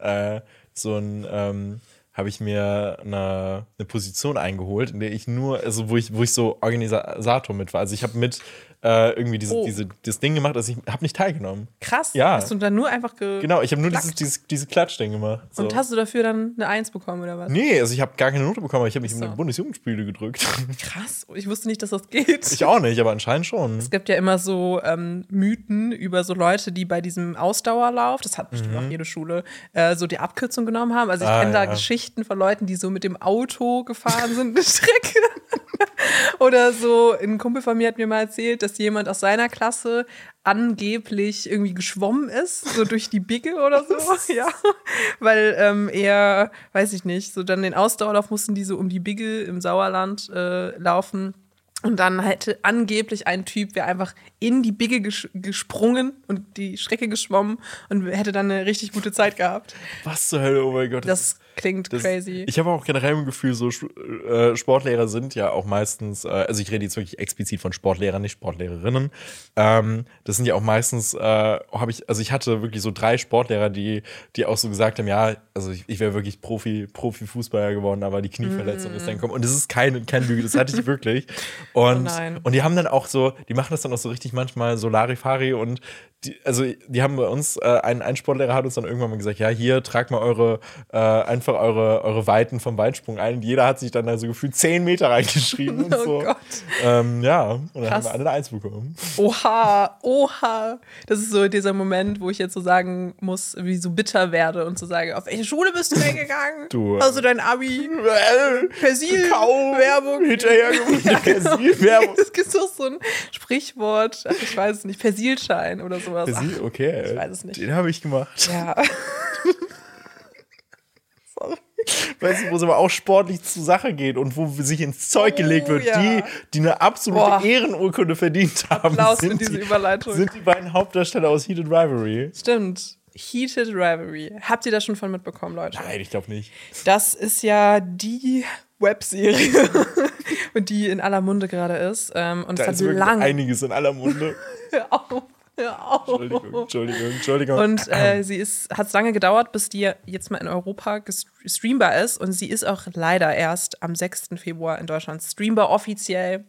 habe ich mir eine Position eingeholt, in der ich nur, also wo ich so Organisator mit war. Also ich habe mit irgendwie dieses Ding gemacht, also ich habe nicht teilgenommen. Krass. Ja. Hast du dann nur einfach Genau, ich habe nur diese Klatschding gemacht. So. Und hast du dafür dann eine 1 bekommen oder was? Nee, also ich habe gar keine Note bekommen, aber ich habe mich in den Bundesjugendspiele gedrückt. Krass, ich wusste nicht, dass das geht. Ich auch nicht, aber anscheinend schon. Es gibt ja immer so Mythen über so Leute, die bei diesem Ausdauerlauf, das hat bestimmt auch jede Schule, so die Abkürzung genommen haben. Also ich kenne da Geschichten von Leuten, die so mit dem Auto gefahren sind, eine Strecke. Oder so, ein Kumpel von mir hat mir mal erzählt, dass jemand aus seiner Klasse angeblich irgendwie geschwommen ist, so durch die Bigge oder so, ja, weil er, weiß ich nicht, so dann den Ausdauerlauf mussten die so um die Bigge im Sauerland laufen. Und dann hätte angeblich ein Typ, wäre einfach in die Bigge gesprungen und die Strecke geschwommen und hätte dann eine richtig gute Zeit gehabt. Was zur Hölle, oh mein Gott. Das klingt crazy. Ich habe auch generell ein Gefühl, so Sportlehrer sind ja auch meistens, also ich rede jetzt wirklich explizit von Sportlehrern, nicht Sportlehrerinnen. Das sind ja auch meistens, ich hatte wirklich so 3 Sportlehrer, die auch so gesagt haben, ja, also ich wäre wirklich Profi-Fußballer geworden, aber die Knieverletzung ist dann gekommen. Und das ist kein Lüge, das hatte ich wirklich. Und, nein. und die haben dann auch so, die machen das dann auch so richtig manchmal so Larifari und die haben bei uns, ein Sportlehrer hat uns dann irgendwann mal gesagt, ja, hier, tragt mal einfach eure Weiten vom Weitsprung ein. Und jeder hat sich dann da so gefühlt 10 Meter reingeschrieben und so. Oh Gott. Ja, und dann Krass. haben wir alle eine 1 bekommen. Oha. Das ist so dieser Moment, wo ich jetzt so sagen muss, wie so bitter werde und so sage, auf welche Schule bist du denn gegangen? Du. Also dein Abi? Persil-Werbung? Hinterhergewonnen, Persil-Werbung. Es gibt doch so ein Sprichwort, ach, ich weiß es nicht, Persilschein oder sowas. Persil, okay. Ich weiß es nicht. Den habe ich gemacht. Ja. Sorry. Weißt du, wo es aber auch sportlich zur Sache geht und wo sich ins Zeug gelegt wird, ja. die eine absolute Boah. Ehrenurkunde verdient haben, Applaus für diese Überleitung. sind die beiden Hauptdarsteller aus Heated Rivalry. Stimmt. Heated Rivalry. Habt ihr das schon von mitbekommen, Leute? Nein, ich glaube nicht. Das ist ja die Webserie, und die in aller Munde gerade ist. Und Da es ist hat wirklich lange. einiges in aller Munde. Hör auf. Entschuldigung. Und hat es lange gedauert, bis die jetzt mal in Europa streambar ist. Und sie ist auch leider erst am 6. Februar in Deutschland streambar offiziell.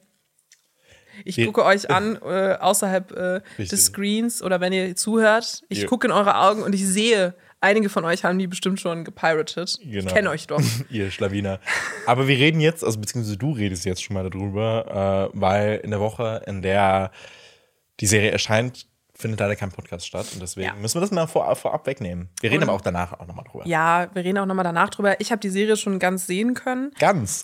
Ich gucke euch an, außerhalb des Screens oder wenn ihr zuhört. Ich gucke in eure Augen und ich sehe, einige von euch haben die bestimmt schon gepiratet. Genau. Ich kenne euch doch. Ihr Schlawiner. Aber wir reden jetzt, also beziehungsweise du redest jetzt schon mal darüber, weil in der Woche, in der die Serie erscheint, findet leider kein Podcast statt. Und deswegen müssen wir das mal vorab wegnehmen. Wir reden aber auch danach auch nochmal drüber. Ja, wir reden auch nochmal danach drüber. Ich habe die Serie schon ganz sehen können. Ganz?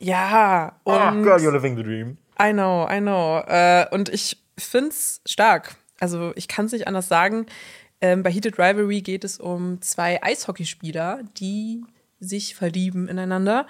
Ja. Oh God, you're living the dream. I know. Und ich find's stark. Also ich kann es nicht anders sagen. Bei Heated Rivalry geht es um 2 Eishockeyspieler, die sich verlieben ineinander.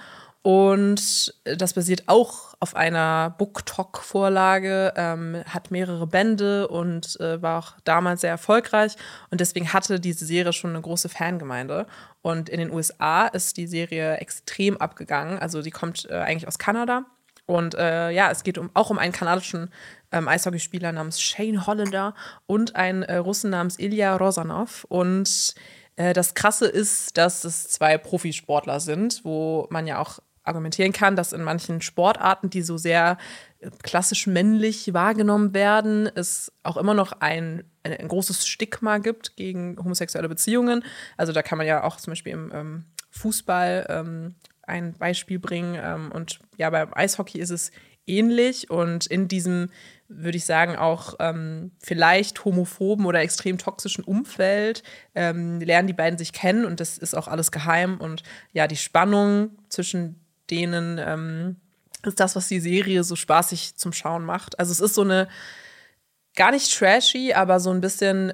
Und das basiert auch auf einer BookTok-Vorlage, hat mehrere Bände und war auch damals sehr erfolgreich. Und deswegen hatte diese Serie schon eine große Fangemeinde. Und in den USA ist die Serie extrem abgegangen. Also die kommt eigentlich aus Kanada. Und es geht auch um einen kanadischen Eishockeyspieler namens Shane Hollander und einen Russen namens Ilya Rozanov. Und das Krasse ist, dass es 2 Profisportler sind, wo man ja auch argumentieren kann, dass in manchen Sportarten, die so sehr klassisch männlich wahrgenommen werden, es auch immer noch ein großes Stigma gibt gegen homosexuelle Beziehungen. Also da kann man ja auch zum Beispiel im Fußball ein Beispiel bringen. Und ja, beim Eishockey ist es ähnlich. Und in diesem, würde ich sagen, auch vielleicht homophoben oder extrem toxischen Umfeld lernen die beiden sich kennen. Und das ist auch alles geheim. Und ja, die Spannung zwischen denen ist das, was die Serie so spaßig zum Schauen macht. Also es ist so eine, gar nicht trashy, aber so ein bisschen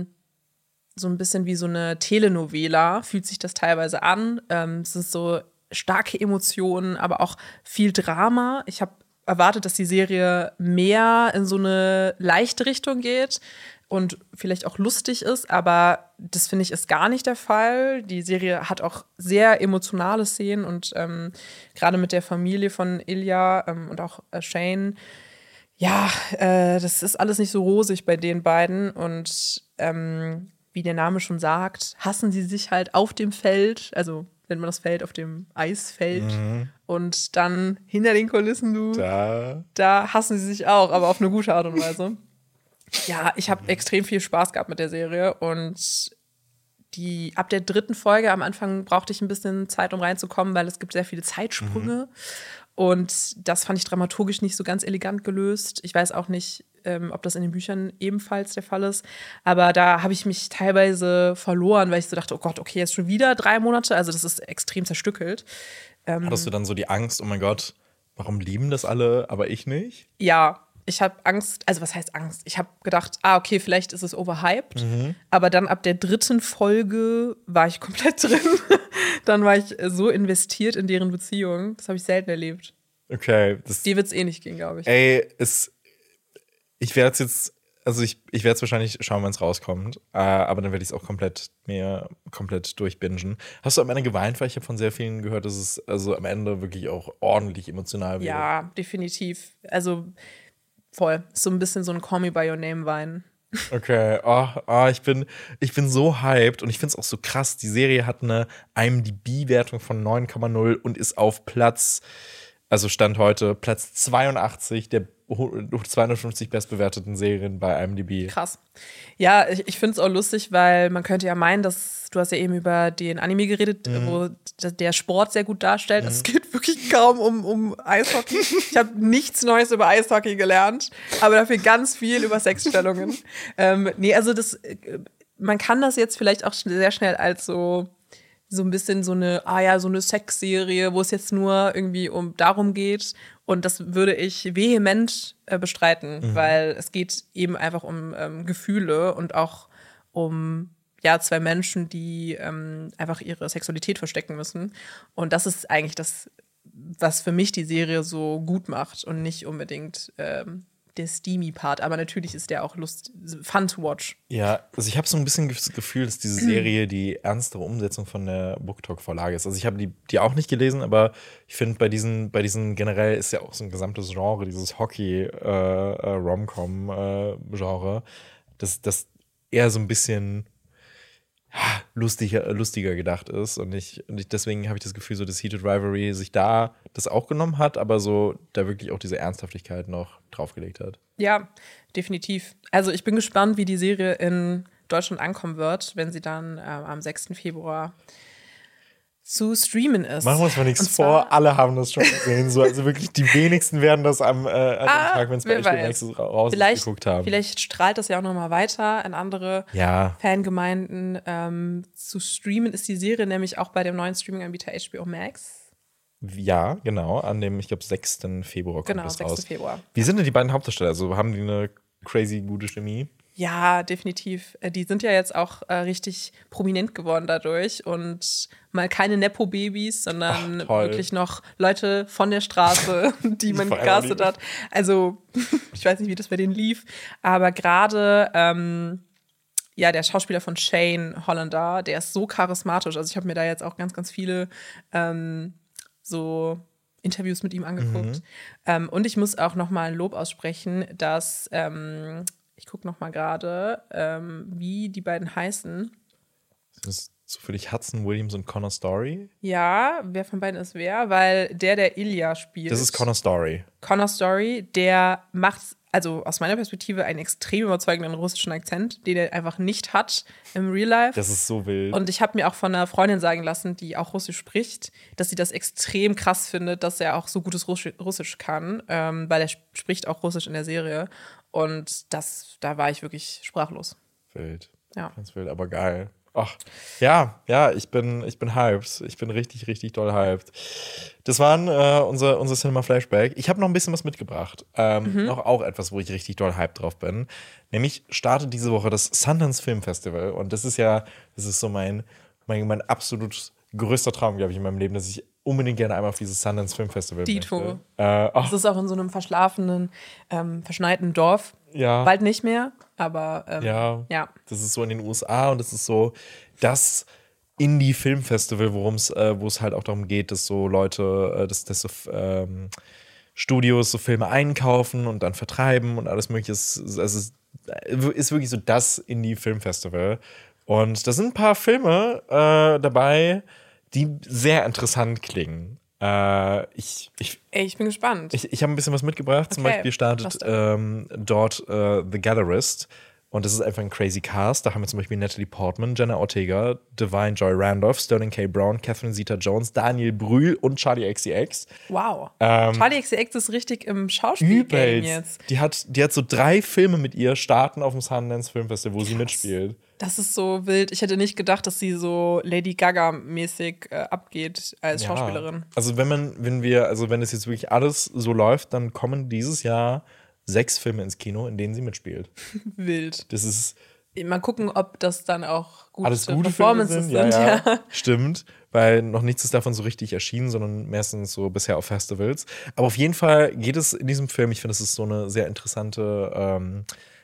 wie so eine Telenovela fühlt sich das teilweise an. Es ist so starke Emotionen, aber auch viel Drama. Ich habe erwartet, dass die Serie mehr in so eine leichte Richtung geht und vielleicht auch lustig ist, aber das finde ich ist gar nicht der Fall. Die Serie hat auch sehr emotionale Szenen und gerade mit der Familie von Ilya und auch Shane, ja, das ist alles nicht so rosig bei den beiden und wie der Name schon sagt, hassen sie sich halt auf dem Feld, also nennt man das Feld, auf dem Eisfeld. Und dann hinter den Kulissen, da hassen sie sich auch, aber auf eine gute Art und Weise. Ja, ich habe extrem viel Spaß gehabt mit der Serie und ab der 3. Folge am Anfang brauchte ich ein bisschen Zeit, um reinzukommen, weil es gibt sehr viele Zeitsprünge. Und das fand ich dramaturgisch nicht so ganz elegant gelöst. Ich weiß auch nicht, ob das in den Büchern ebenfalls der Fall ist. Aber da habe ich mich teilweise verloren, weil ich so dachte, oh Gott, okay, jetzt schon wieder 3 Monate. Also das ist extrem zerstückelt. Hattest du dann so die Angst, oh mein Gott, warum lieben das alle, aber ich nicht? Ja, ich habe Angst, also was heißt Angst? Ich habe gedacht, okay, vielleicht ist es overhyped. Aber dann ab der 3. Folge war ich komplett drin. Dann war ich so investiert in deren Beziehung. Das habe ich selten erlebt. Okay. Die wird es eh nicht gehen, glaube ich. Ey, ich werde es jetzt, also ich werde es wahrscheinlich schauen, wenn es rauskommt. Aber dann werde ich es auch komplett durchbingen. Hast du am Ende geweint? Weil ich habe von sehr vielen gehört, dass es also am Ende wirklich auch ordentlich emotional wird. Ja, definitiv. Also voll. So ein bisschen so ein Call Me By Your Name Wein. Okay, ich bin so hyped und ich finde es auch so krass. Die Serie hat eine IMDb-Wertung von 9,0 und ist auf Platz Also Stand heute Platz 82 der 250 bestbewerteten Serien bei IMDb. Krass. Ja, ich finde es auch lustig, weil man könnte ja meinen, dass du hast ja eben über den Anime geredet, wo der Sport sehr gut darstellt. Es geht wirklich kaum um Eishockey. Ich habe nichts Neues über Eishockey gelernt, aber dafür ganz viel über Sexstellungen. Also man kann das jetzt vielleicht auch sehr schnell als so ein bisschen so eine Sexserie, wo es jetzt nur irgendwie darum geht. Und das würde ich vehement bestreiten, weil es geht eben einfach um Gefühle und auch um zwei Menschen, die einfach ihre Sexualität verstecken müssen. Und das ist eigentlich das, was für mich die Serie so gut macht und nicht unbedingt der Steamy-Part. Aber natürlich ist der auch fun to watch. Ja, also ich habe so ein bisschen das Gefühl, dass diese Serie die ernstere Umsetzung von der BookTok-Vorlage ist. Also ich habe die auch nicht gelesen, aber ich finde, bei diesen generell ist ja auch so ein gesamtes Genre, dieses Hockey-Rom-Com-Genre, das eher so ein bisschen lustiger gedacht ist. Und deswegen habe ich das Gefühl, so dass Heated Rivalry sich da das auch genommen hat, aber so da wirklich auch diese Ernsthaftigkeit noch draufgelegt hat. Ja, definitiv. Also ich bin gespannt, wie die Serie in Deutschland ankommen wird, wenn sie dann am 6. Februar zu streamen ist. Machen wir uns mal nichts vor, alle haben das schon gesehen. So, also wirklich die wenigsten werden das am Tag, wenn es bei HBO Max rausgeguckt haben. Vielleicht strahlt das ja auch nochmal weiter an andere Fangemeinden. Zu streamen ist die Serie nämlich auch bei dem neuen Streaming-Anbieter HBO Max. Ja, genau, an dem, ich glaube, 6. Februar kommt das 6. raus. Februar. Wie sind denn die beiden Hauptdarsteller? Also haben die eine crazy gute Chemie? Ja, definitiv. Die sind ja jetzt auch richtig prominent geworden dadurch und mal keine Nepo-Babys, sondern wirklich noch Leute von der Straße, die man gecastet hat. Also, ich weiß nicht, wie das bei denen lief, aber gerade der Schauspieler von Shane Hollander, der ist so charismatisch. Also ich habe mir da jetzt auch ganz, ganz viele so Interviews mit ihm angeguckt. Und ich muss auch noch mal ein Lob aussprechen, dass ich gucke noch mal gerade, wie die beiden heißen. Ist das zufällig Hudson Williams und Connor Story? Ja, wer von beiden ist wer? Weil der Ilya spielt. Das ist Connor Story. Connor Story, der macht, also aus meiner Perspektive, einen extrem überzeugenden russischen Akzent, den er einfach nicht hat im Real Life. Das ist so wild. Und ich habe mir auch von einer Freundin sagen lassen, die auch Russisch spricht, dass sie das extrem krass findet, dass er auch so gutes Russisch kann, weil er spricht auch Russisch in der Serie. Und da war ich wirklich sprachlos. Wild. Ja. Ganz wild, aber geil. Ach, ja, ich bin hyped. Ich bin richtig, richtig doll hyped. Das waren unser Cinema Flashback. Ich habe noch ein bisschen was mitgebracht. Noch auch etwas, wo ich richtig doll hyped drauf bin. Nämlich startet diese Woche das Sundance Film Festival. Und das ist so mein absolut größter Traum, glaube ich, in meinem Leben, dass ich unbedingt gerne einmal auf dieses Sundance Film Festival Dito. möchte. Das ist auch in so einem verschlafenen, verschneiten Dorf. Ja. Bald nicht mehr, aber ja. Das ist so in den USA und das ist so das Indie-Film-Festival, wo es halt auch darum geht, dass so Leute, dass so Studios so Filme einkaufen und dann vertreiben und alles mögliche. Also es ist wirklich so das Indie-Film-Festival. Und da sind ein paar Filme dabei, die sehr interessant klingen. Ich bin gespannt. Ich habe ein bisschen was mitgebracht. Okay. Zum Beispiel startet dort The Gallerist. Und das ist einfach ein crazy Cast. Da haben wir zum Beispiel Natalie Portman, Jenna Ortega, Divine Joy Randolph, Sterling K. Brown, Catherine Zeta-Jones, Daniel Brühl und Charlie XCX. Wow. Charlie XCX ist richtig im Schauspiel-Game jetzt. Die hat so 3 Filme mit ihr starten auf dem Sundance Film Festival, wo sie mitspielt. Das ist so wild. Ich hätte nicht gedacht, dass sie so Lady Gaga-mäßig abgeht als Schauspielerin. Also wenn es jetzt wirklich alles so läuft, dann kommen dieses Jahr 6 Filme ins Kino, in denen sie mitspielt. Wild. Das ist mal gucken, ob das dann auch gute Performances sind. Ja. Stimmt, weil noch nichts ist davon so richtig erschienen, sondern meistens so bisher auf Festivals. Aber auf jeden Fall geht es in diesem Film, ich finde, es ist so eine sehr interessante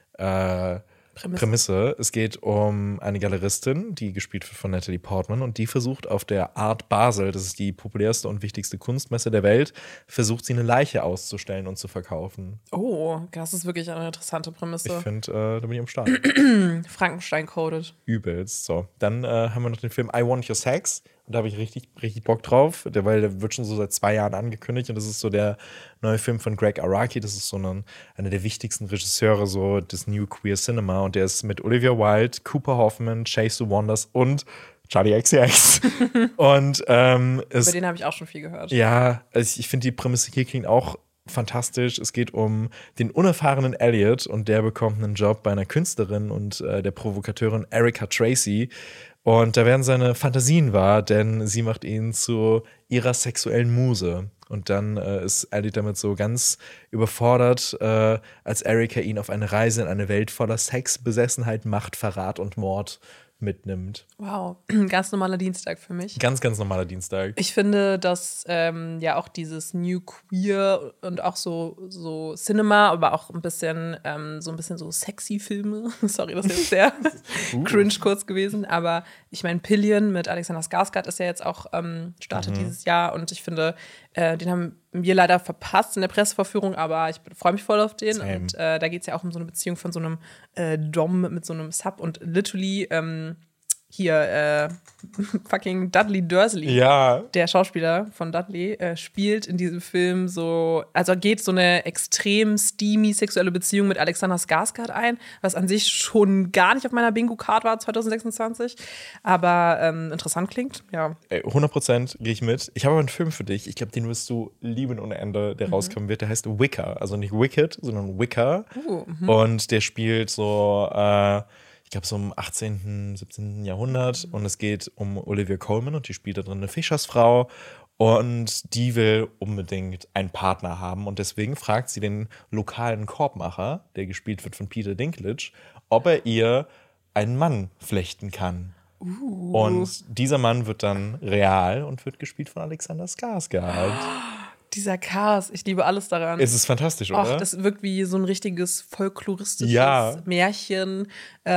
Prämisse. Es geht um eine Galeristin, die gespielt wird von Natalie Portman und die versucht auf der Art Basel, das ist die populärste und wichtigste Kunstmesse der Welt, versucht sie eine Leiche auszustellen und zu verkaufen. Oh. Oh, das ist wirklich eine interessante Prämisse. Ich finde, da bin ich am Start. Frankenstein-coded. Übelst. So, dann haben wir noch den Film I Want Your Sex. Und da habe ich richtig, richtig Bock drauf, weil der wird schon so seit 2 Jahren angekündigt. Und das ist so der neue Film von Greg Araki. Das ist so einer der wichtigsten Regisseure so des New Queer Cinema. Und der ist mit Olivia Wilde, Cooper Hoffman, Chase Wonders und Charlie XCX. Und Über den habe ich auch schon viel gehört. ja, also ich finde die Prämisse hier klingt auch fantastisch. Es geht um den unerfahrenen Elliot und der bekommt einen Job bei einer Künstlerin und der Provokateurin Erica Tracy. Und da werden seine Fantasien wahr, denn sie macht ihn zu ihrer sexuellen Muse. Und dann ist Elliot damit so ganz überfordert, als Erica ihn auf eine Reise in eine Welt voller Sex, Besessenheit, Macht, Verrat und Mord mitnimmt. Wow, ganz normaler Dienstag für mich. Ganz, ganz normaler Dienstag. Ich finde, dass ja auch dieses New Queer und auch so Cinema, aber auch ein bisschen so sexy Filme. Sorry, das ist jetzt sehr cringe kurz gewesen. Aber ich meine, Pillion mit Alexander Skarsgård ist ja jetzt auch startet dieses Jahr. Und ich finde, den haben wir leider verpasst in der Pressevorführung, aber ich freue mich voll auf den. Same. Und da geht es ja auch um so eine Beziehung von so einem Dom mit so einem Sub und literally fucking Dudley Dursley, Ja. der Schauspieler von Dudley, spielt in diesem Film geht so eine extrem steamy sexuelle Beziehung mit Alexander Skarsgård ein, was an sich schon gar nicht auf meiner Bingo-Card war 2026, aber interessant klingt, ja. 100% gehe ich mit. Ich habe aber einen Film für dich. Ich glaube, den wirst du lieben ohne Ende, der rauskommen wird. Der heißt Wicker. Also nicht Wicked, sondern Wicker. Und der spielt so, ich glaube, so im 18., 17. Jahrhundert. Und es geht um Olivia Colman und die spielt da drin eine Fischersfrau. Und die will unbedingt einen Partner haben. Und deswegen fragt sie den lokalen Korbmacher, der gespielt wird von Peter Dinklage, ob er ihr einen Mann flechten kann. Und dieser Mann wird dann real und wird gespielt von Alexander Skarsgård. Dieser Cast, ich liebe alles daran. Es ist fantastisch, oder? Och, das wirkt wie so ein richtiges folkloristisches Märchen.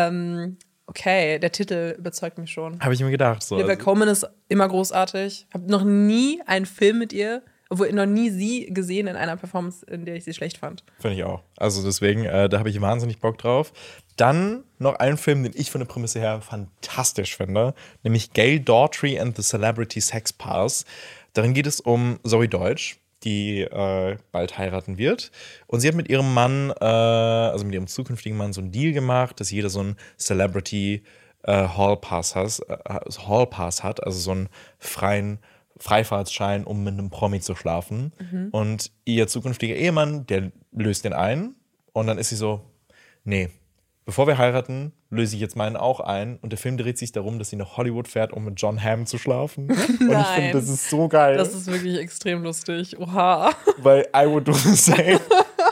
Okay, der Titel überzeugt mich schon. Habe ich mir gedacht. So. Olivia Colman ist immer großartig. Ich habe noch nie einen Film mit ihr, obwohl noch nie sie gesehen in einer Performance, in der ich sie schlecht fand. Finde ich auch. Also deswegen, da habe ich wahnsinnig Bock drauf. Dann noch einen Film, den ich von der Prämisse her fantastisch finde, nämlich Gail Daughtry and the Celebrity Sex Pars. Darin geht es um Zoe Deutsch, die bald heiraten wird. Und sie hat mit ihrem Mann, also mit ihrem zukünftigen Mann, so einen Deal gemacht, dass jeder so einen Celebrity Hall Pass hat, also so einen Freifahrtsschein, um mit einem Promi zu schlafen. Und ihr zukünftiger Ehemann, der löst den ein. Und dann ist sie so, nee, bevor wir heiraten, löse ich jetzt meinen auch ein. Und der Film dreht sich darum, dass sie nach Hollywood fährt, um mit John Hamm zu schlafen. Und ich finde, das ist so geil. Das ist wirklich extrem lustig. Oha. Weil I would do the same.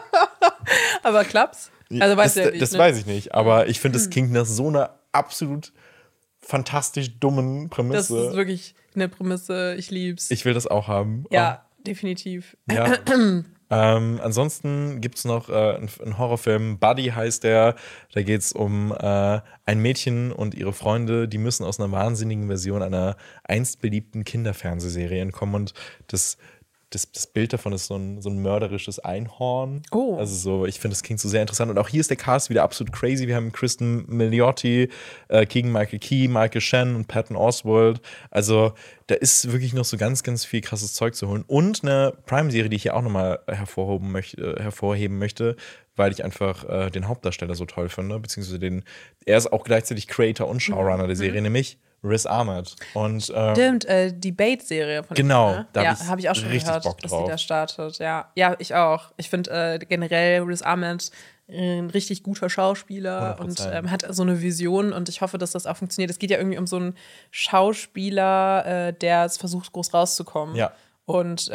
Aber klappt's? Also weißt du ja nicht, das ne? weiß ich nicht. Aber ich finde, das klingt nach so einer absolut fantastisch dummen Prämisse. Das ist wirklich eine Prämisse. Ich lieb's. Ich will das auch haben. Ja, definitiv. Ja. Ansonsten gibt es noch einen Horrorfilm, Buddy heißt der. Da geht es um ein Mädchen und ihre Freunde, die müssen aus einer wahnsinnigen Version einer einst beliebten Kinderfernsehserie entkommen. Und das Bild davon ist so ein mörderisches Einhorn. Oh. Also so, ich finde, das klingt so sehr interessant. Und auch hier ist der Cast wieder absolut crazy. Wir haben Kristen Milioti, Keegan-Michael Key, Michael Shannon und Patton Oswalt. Also da ist wirklich noch so ganz, ganz viel krasses Zeug zu holen. Und eine Prime-Serie, die ich hier auch nochmal hervorheben möchte, weil ich einfach den Hauptdarsteller so toll finde. Beziehungsweise er ist auch gleichzeitig Creator und Showrunner der Serie, nämlich Riz Ahmed. Und, Stimmt, die Bait-Serie von genau, ihm, ne? da habe ich auch schon richtig gehört, Bock dass drauf. die da startet. Ja, ich auch. Ich finde generell Riz Ahmed ein richtig guter Schauspieler 100%. und hat so eine Vision und ich hoffe, dass das auch funktioniert. Es geht ja irgendwie um so einen Schauspieler, der es versucht, groß rauszukommen. Ja. Und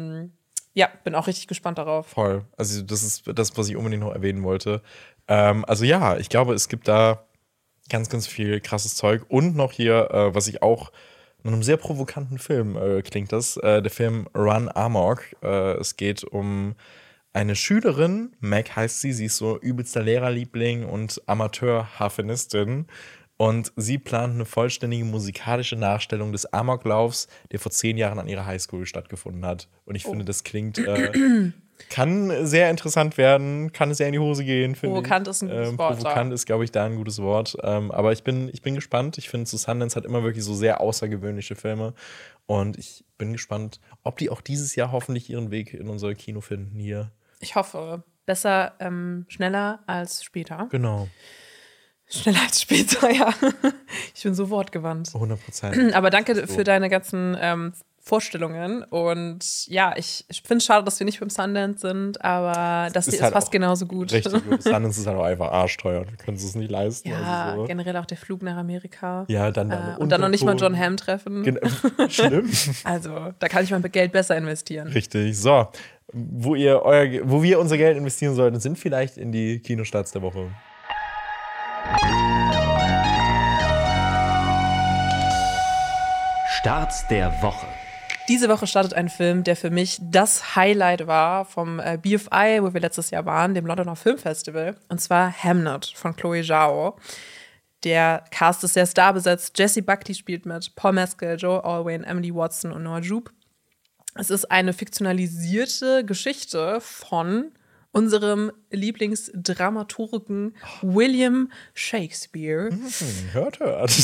bin auch richtig gespannt darauf. Voll. Also das ist das, was ich unbedingt noch erwähnen wollte. Also ja, ich glaube, es gibt da ganz, ganz viel krasses Zeug. Und noch hier, was ich auch in einem sehr provokanten Film klingt das, der Film Run Amok. Es geht um eine Schülerin, Meg heißt sie ist so übelster Lehrerliebling und Amateur-Harfenistin. Und sie plant eine vollständige musikalische Nachstellung des Amoklaufs, der vor 10 Jahren an ihrer Highschool stattgefunden hat. Und ich finde, das klingt Kann sehr interessant werden, kann sehr in die Hose gehen, finde ich. Provokant ist ein gutes Wort. Provokant ist, glaube ich, da ein gutes Wort. Aber ich bin gespannt. Ich finde, Sundance hat immer wirklich so sehr außergewöhnliche Filme. Und ich bin gespannt, ob die auch dieses Jahr hoffentlich ihren Weg in unser Kino finden hier. Ich hoffe. Besser schneller als später. Genau. Schneller als später, ja. Ich bin so wortgewandt. 100%. Aber danke für deine ganzen Vorstellungen. Und ja, ich finde es schade, dass wir nicht beim Sundance sind, aber das hier ist halt fast genauso gut. Richtig, Sundance ist halt auch einfach arschteuer. Du kannst es nicht leisten. Ja, also so. generell auch der Flug nach Amerika. Ja, dann und dann noch nicht mal John Hamm treffen. Schlimm. Also, da kann ich mein Geld besser investieren. Richtig. So, wo wir unser Geld investieren sollten, sind vielleicht in die Kinostarts der Woche. Starts der Woche. Diese Woche startet ein Film, der für mich das Highlight war vom BFI, wo wir letztes Jahr waren, dem Londoner Filmfestival. Und zwar Hamnet von Chloe Zhao. Der Cast ist sehr starbesetzt. Jessie Buckley spielt mit, Paul Mescal, Joe Alwyn, Emily Watson und Noah Jupe. Es ist eine fiktionalisierte Geschichte von unserem Lieblingsdramaturgen William Shakespeare. Hört.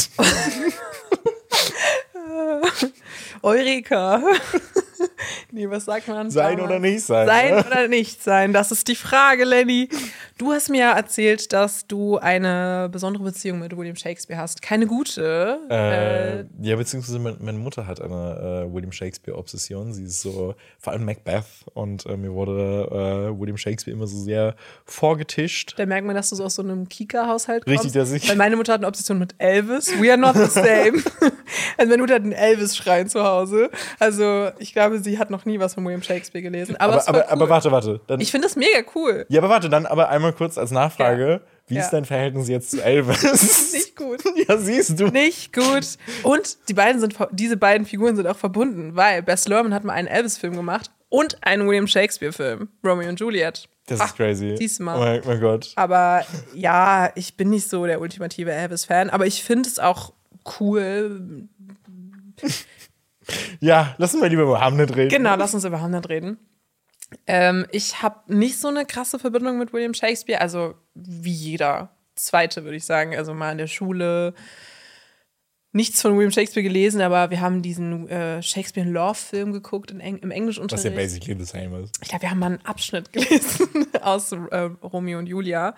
Eureka. Nee, was sagt man? Sein oder nicht sein? Sein Ne? oder nicht sein, das ist die Frage, Lenny. Du hast mir erzählt, dass du eine besondere Beziehung mit William Shakespeare hast. Keine gute. Ja, beziehungsweise meine Mutter hat eine William Shakespeare-Obsession. Sie ist so, vor allem Macbeth. Und mir wurde William Shakespeare immer so sehr vorgetischt. Da merkt man, dass du so aus so einem Kika-Haushalt kommst. Richtig, dass ich. Weil meine Mutter hat eine Obsession mit Elvis. We are not the same. Also meine Mutter hat einen Elvis-Schrein zu Hause. Also ich glaube, sie hat noch nie was von William Shakespeare gelesen. Aber warte. Dann, ich finde das mega cool. ja, aber warte, dann aber einmal kurz als Nachfrage. Ja. Wie ist Ja. dein Verhältnis jetzt zu Elvis? Nicht gut. Ja, siehst du. Nicht gut. Und diese beiden Figuren sind auch verbunden, weil Baz Luhrmann hat mal einen Elvis-Film gemacht und einen William Shakespeare-Film, Romeo und Juliet. Das ist crazy. Siehst du mal. Oh mein Gott. Aber ja, ich bin nicht so der ultimative Elvis-Fan, aber ich finde es auch cool. Ja, lass uns mal lieber über Hamlet reden. Genau, lass uns über Hamlet reden. Ich habe nicht so eine krasse Verbindung mit William Shakespeare, also wie jeder Zweite, würde ich sagen. Also mal in der Schule nichts von William Shakespeare gelesen, aber wir haben diesen Shakespeare-Love-Film geguckt im Englischunterricht. Was ja basically the same ist. Ich glaube, wir haben mal einen Abschnitt gelesen aus Romeo und Julia.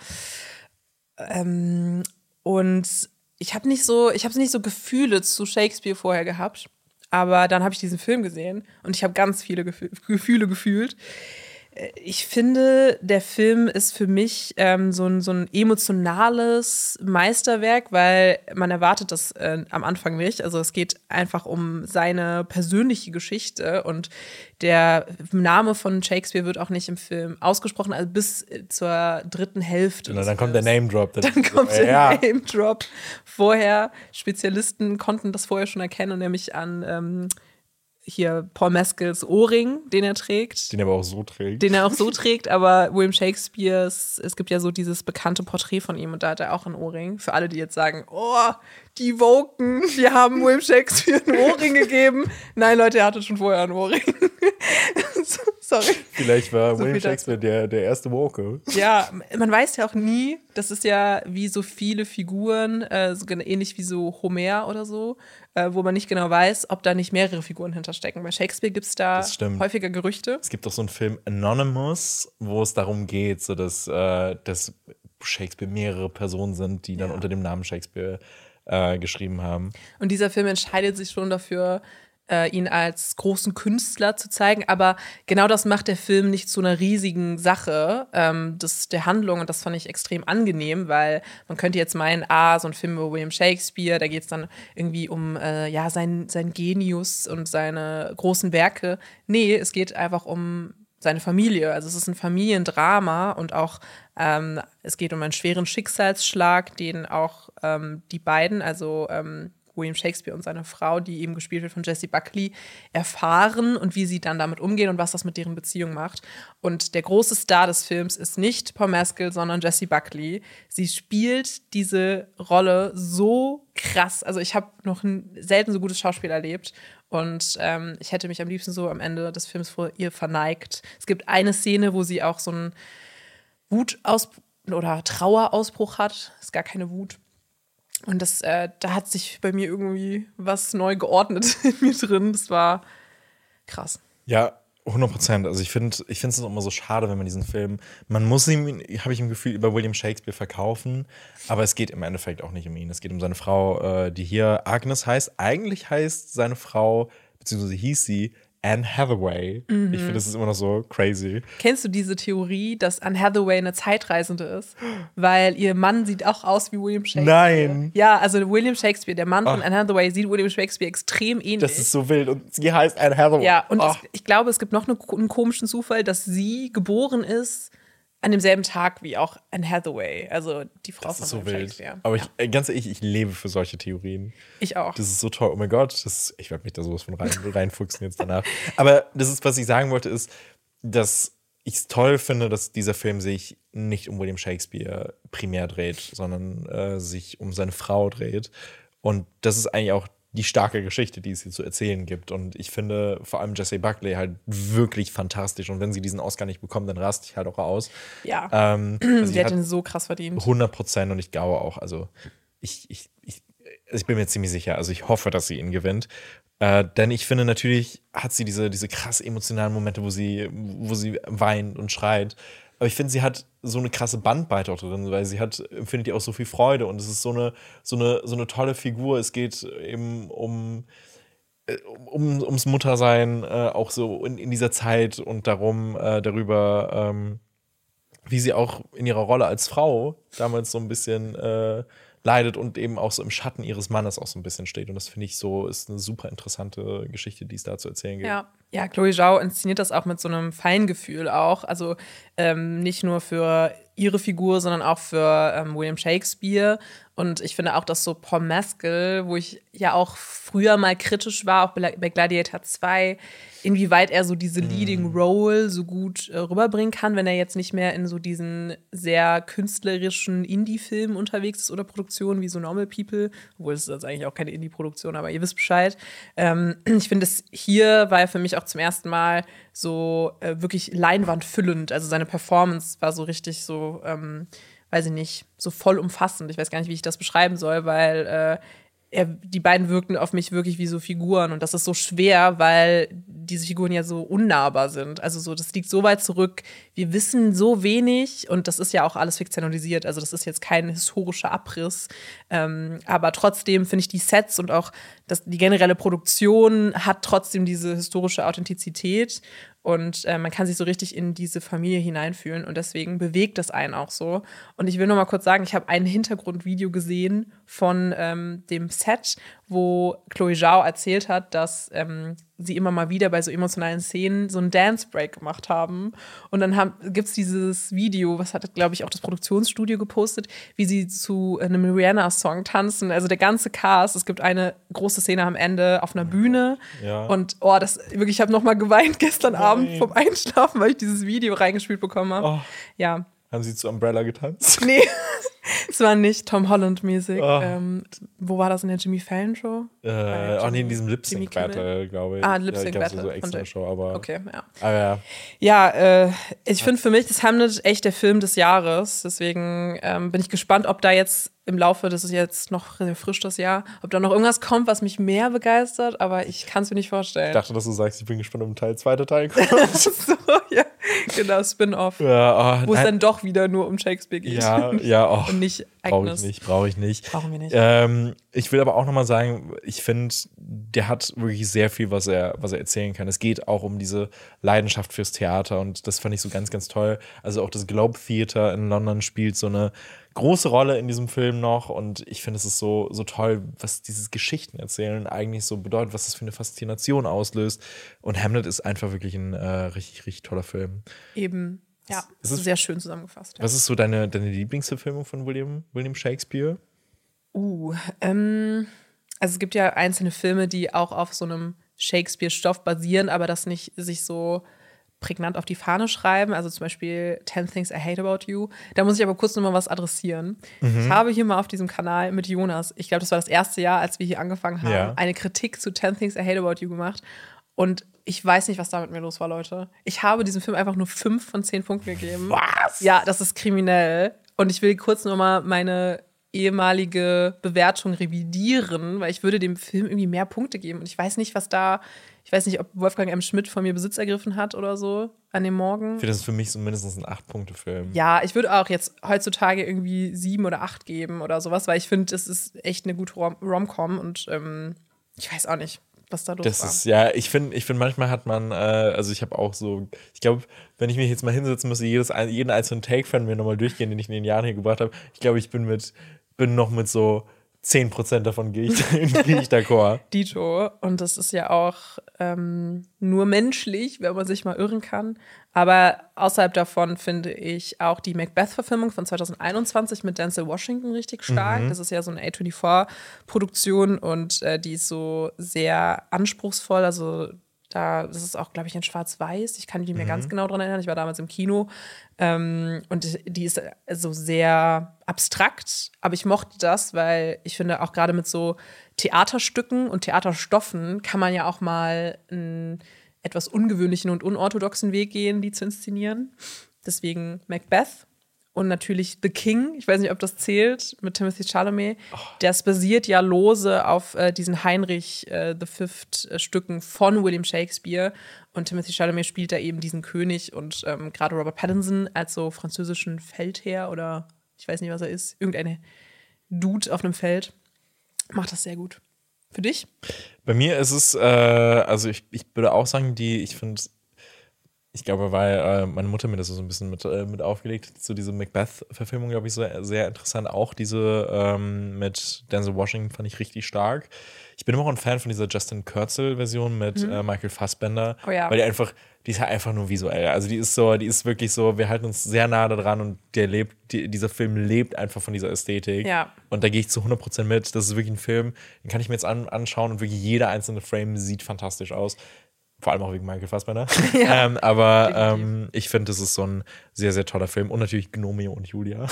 Und ich habe nicht so Gefühle zu Shakespeare vorher gehabt. Aber dann habe ich diesen Film gesehen und ich habe ganz viele Gefühle gefühlt. Ich finde, der Film ist für mich so ein emotionales Meisterwerk, weil man erwartet das am Anfang nicht. Also es geht einfach um seine persönliche Geschichte und der Name von Shakespeare wird auch nicht im Film ausgesprochen, also bis zur dritten Hälfte. Genau, dann kommt der Name-Drop. Dann kommt der Name-Drop. Vorher, Spezialisten konnten das vorher schon erkennen, nämlich an hier Paul Mescals Ohrring, den er trägt. Den er auch so trägt. Aber William Shakespeare, es gibt ja so dieses bekannte Porträt von ihm und da hat er auch einen Ohrring. Für alle, die jetzt sagen, oh, die Woken, die haben William Shakespeare einen Ohrring gegeben. Nein, Leute, er hatte schon vorher einen Ohrring. Sorry. Vielleicht war So William Shakespeare der erste Woke. Ja, man weiß ja auch nie, das ist ja wie so viele Figuren, so ähnlich wie so Homer oder so, wo man nicht genau weiß, ob da nicht mehrere Figuren hinterstecken. Bei Shakespeare gibt es da häufiger Gerüchte. Es gibt auch so einen Film Anonymous, wo es darum geht, so dass Shakespeare mehrere Personen sind, die dann unter dem Namen Shakespeare geschrieben haben. Und dieser Film entscheidet sich schon dafür, ihn als großen Künstler zu zeigen, aber genau das macht der Film nicht zu einer riesigen Sache der Handlung und das fand ich extrem angenehm, weil man könnte jetzt meinen, so ein Film über William Shakespeare, da geht es dann irgendwie um sein Genius und seine großen Werke. Nee, es geht einfach um seine Familie, also es ist ein Familiendrama und auch es geht um einen schweren Schicksalsschlag, den auch die beiden, also William Shakespeare und seine Frau, die eben gespielt wird von Jessie Buckley, erfahren und wie sie dann damit umgehen und was das mit deren Beziehung macht. Und der große Star des Films ist nicht Paul Mescal, sondern Jessie Buckley. Sie spielt diese Rolle so krass. Also ich habe noch selten so gutes Schauspiel erlebt. Und ich hätte mich am liebsten so am Ende des Films vor ihr verneigt. Es gibt eine Szene, wo sie auch so einen Wutausbruch oder Trauerausbruch hat. Ist gar keine Wut. Und da hat sich bei mir irgendwie was neu geordnet in mir drin. Das war krass. Ja, 100%. Also ich finde es immer so schade, wenn man diesen Film, man muss ihn, habe ich im Gefühl, über William Shakespeare verkaufen, aber es geht im Endeffekt auch nicht um ihn. Es geht um seine Frau, die hier Agnes heißt. Eigentlich heißt seine Frau, beziehungsweise hieß sie Anne Hathaway. Ich finde, das ist immer noch so crazy. Kennst du diese Theorie, dass Anne Hathaway eine Zeitreisende ist? Weil ihr Mann sieht auch aus wie William Shakespeare. Nein. Ja, also William Shakespeare, der Mann von Anne Hathaway, sieht William Shakespeare extrem ähnlich. Das ist so wild. Und sie heißt Anne Hathaway. Ja, und ich glaube, es gibt noch einen komischen Zufall, dass sie geboren ist an demselben Tag wie auch Anne Hathaway. Also die Frau Das ist von so William wild. Shakespeare. Aber Ja. ganz ehrlich, ich lebe für solche Theorien. Ich auch. Das ist so toll. Oh mein Gott, ich werde mich da sowas von reinfuchsen jetzt danach. Aber das ist, was ich sagen wollte, ist, dass ich es toll finde, dass dieser Film sich nicht um William Shakespeare primär dreht, sondern sich um seine Frau dreht. Und das ist eigentlich auch die starke Geschichte, die es hier zu erzählen gibt. Und ich finde vor allem Jessie Buckley halt wirklich fantastisch. Und wenn sie diesen Oscar nicht bekommt, dann raste ich halt auch aus. Ja. Also Sie hat ihn so krass verdient. 100%, und ich glaube auch, also ich bin mir ziemlich sicher, also ich hoffe, dass sie ihn gewinnt. Denn ich finde, natürlich hat sie diese krass emotionalen Momente, wo sie weint und schreit. Aber ich finde, sie hat so eine krasse Bandbreite auch drin, weil sie empfindet ja auch so viel Freude, und es ist so eine tolle Figur. Es geht eben ums Muttersein, auch so in dieser Zeit, und darüber, wie sie auch in ihrer Rolle als Frau damals so ein bisschen leidet und eben auch so im Schatten ihres Mannes auch so ein bisschen steht. Und das finde ich ist eine super interessante Geschichte, die es da zu erzählen gibt. Ja, Chloe Zhao inszeniert das auch mit so einem Feingefühl auch. Also nicht nur für ihre Figur, sondern auch für William Shakespeare. Und ich finde auch, dass so Paul Mescal, wo ich ja auch früher mal kritisch war, auch bei Gladiator 2, inwieweit er so diese Leading Role so gut rüberbringen kann, wenn er jetzt nicht mehr in so diesen sehr künstlerischen Indie-Filmen unterwegs ist oder Produktionen wie so Normal People, obwohl es ist jetzt eigentlich auch keine Indie-Produktion, aber ihr wisst Bescheid. Ich finde, hier war er für mich auch zum ersten Mal so wirklich leinwandfüllend. Also seine Performance war so richtig so, weiß ich nicht, so vollumfassend. Ich weiß gar nicht, wie ich das beschreiben soll, weil die beiden wirkten auf mich wirklich wie so Figuren, und das ist so schwer, weil diese Figuren ja so unnahbar sind. Also so, das liegt so weit zurück. Wir wissen so wenig, und das ist ja auch alles fiktionalisiert. Also das ist jetzt kein historischer Abriss, aber trotzdem finde ich die Sets und auch die generelle Produktion hat trotzdem diese historische Authentizität. Und man kann sich so richtig in diese Familie hineinfühlen, und deswegen bewegt das einen auch so. Und ich will noch mal kurz sagen, ich habe ein Hintergrundvideo gesehen von dem Set, wo Chloe Zhao erzählt hat, dass sie immer mal wieder bei so emotionalen Szenen so einen Dance-Break gemacht haben. Und dann gibt es dieses Video, was hat, glaube ich, auch das Produktionsstudio gepostet, wie sie zu einem Rihanna-Song tanzen. Also der ganze Cast. Es gibt eine große Szene am Ende auf einer Bühne. Ja. Und ich habe noch mal geweint gestern Abend vom Einschlafen, weil ich dieses Video reingespielt bekommen habe. Oh. Ja. Haben sie zu Umbrella getanzt? Nee, es war nicht Tom Holland-mäßig. Wo war das, in der Jimmy Fallon Show? In diesem Lip-Sync-Battle, glaube ich. Lip-Sync-Battle. So extra Show, aber. Okay, ja. Aber ja. Ja, ich finde für mich ist Hamlet echt der Film des Jahres. Deswegen bin ich gespannt, ob da jetzt im Laufe, das ist jetzt noch sehr frisch das Jahr, ob da noch irgendwas kommt, was mich mehr begeistert, aber ich kann es mir nicht vorstellen. Ich dachte, dass du sagst, ich bin gespannt, ob ein zweiter Teil kommt. So, ja, genau, Spin-off. Ja, wo es dann doch wieder nur um Shakespeare geht. Ja, und nicht Agnes. Brauche ich nicht. Brauchen wir nicht. Ich will aber auch noch mal sagen, ich finde, der hat wirklich sehr viel, was er erzählen kann. Es geht auch um diese Leidenschaft fürs Theater, und das fand ich so ganz, ganz toll. Also auch das Globe Theatre in London spielt so eine große Rolle in diesem Film noch, und ich finde, es ist so toll, was dieses Geschichtenerzählen eigentlich so bedeutet, was das für eine Faszination auslöst, und Hamlet ist einfach wirklich ein richtig, richtig toller Film. Eben, ja, das ist sehr schön zusammengefasst. Ja. Was ist so deine Lieblingsverfilmung von William Shakespeare? Also es gibt ja einzelne Filme, die auch auf so einem Shakespeare-Stoff basieren, aber das nicht sich so prägnant auf die Fahne schreiben. Also zum Beispiel 10 Things I Hate About You. Da muss ich aber kurz noch mal was adressieren. Ich habe hier mal auf diesem Kanal mit Jonas, ich glaube, das war das erste Jahr, als wir hier angefangen haben, eine Kritik zu 10 Things I Hate About You gemacht. Und ich weiß nicht, was da mit mir los war, Leute. Ich habe diesem Film einfach nur 5 von 10 Punkten gegeben. Was? Ja, das ist kriminell. Und ich will kurz noch mal meine ehemalige Bewertung revidieren, weil ich würde dem Film irgendwie mehr Punkte geben. Und ich weiß nicht, ob Wolfgang M. Schmidt von mir Besitz ergriffen hat oder so an dem Morgen. Ich finde, das ist für mich so mindestens ein 8-Punkte-Film. Ja, ich würde auch jetzt heutzutage irgendwie 7 oder 8 geben oder sowas, weil ich finde, es ist echt eine gute Rom-Com und ich weiß auch nicht, was da los war. Ich finde, manchmal hat man, also ich habe auch so, ich glaube, wenn ich mich jetzt mal hinsetzen müsste, jeden einzelnen Take von mir nochmal durchgehen, den ich in den Jahren hier gebracht habe, ich glaube, ich bin noch mit so 10% davon gehe ich d'accord. Dito. Und das ist ja auch nur menschlich, wenn man sich mal irren kann. Aber außerhalb davon finde ich auch die Macbeth-Verfilmung von 2021 mit Denzel Washington richtig stark. Das ist ja so eine A24-Produktion und die ist so sehr anspruchsvoll. Also das ist auch, glaube ich, in Schwarz-Weiß. Ich kann mich nicht mehr ganz genau daran erinnern. Ich war damals im Kino. Und die ist so sehr abstrakt. Aber ich mochte das, weil ich finde, auch gerade mit so Theaterstücken und Theaterstoffen kann man ja auch mal einen etwas ungewöhnlichen und unorthodoxen Weg gehen, die zu inszenieren. Deswegen Macbeth. Und natürlich The King, ich weiß nicht, ob das zählt, mit Timothée Chalamet. Das basiert ja lose auf diesen Heinrich V. Stücken von William Shakespeare. Und Timothée Chalamet spielt da eben diesen König und gerade Robert Pattinson als so französischen Feldherr oder ich weiß nicht, was er ist, irgendeine Dude auf einem Feld. Macht das sehr gut. Für dich? Bei mir ist es, also ich würde auch sagen, ich glaube, weil meine Mutter mir das so ein bisschen mit aufgelegt, zu dieser Macbeth-Verfilmung, glaube ich, so sehr interessant. Auch diese mit Denzel Washington fand ich richtig stark. Ich bin immer auch ein Fan von dieser Justin Kurzel-Version mit Michael Fassbender, weil die ist halt einfach nur visuell. Also die ist wirklich so, wir halten uns sehr nah daran und dieser Film lebt einfach von dieser Ästhetik. Ja. Und da gehe ich zu 100% mit. Das ist wirklich ein Film, den kann ich mir jetzt anschauen und wirklich jeder einzelne Frame sieht fantastisch aus. Vor allem auch wegen Michael Fassbender. Ja, aber ich finde, das ist so ein sehr, sehr toller Film. Und natürlich Gnomeo und Julia.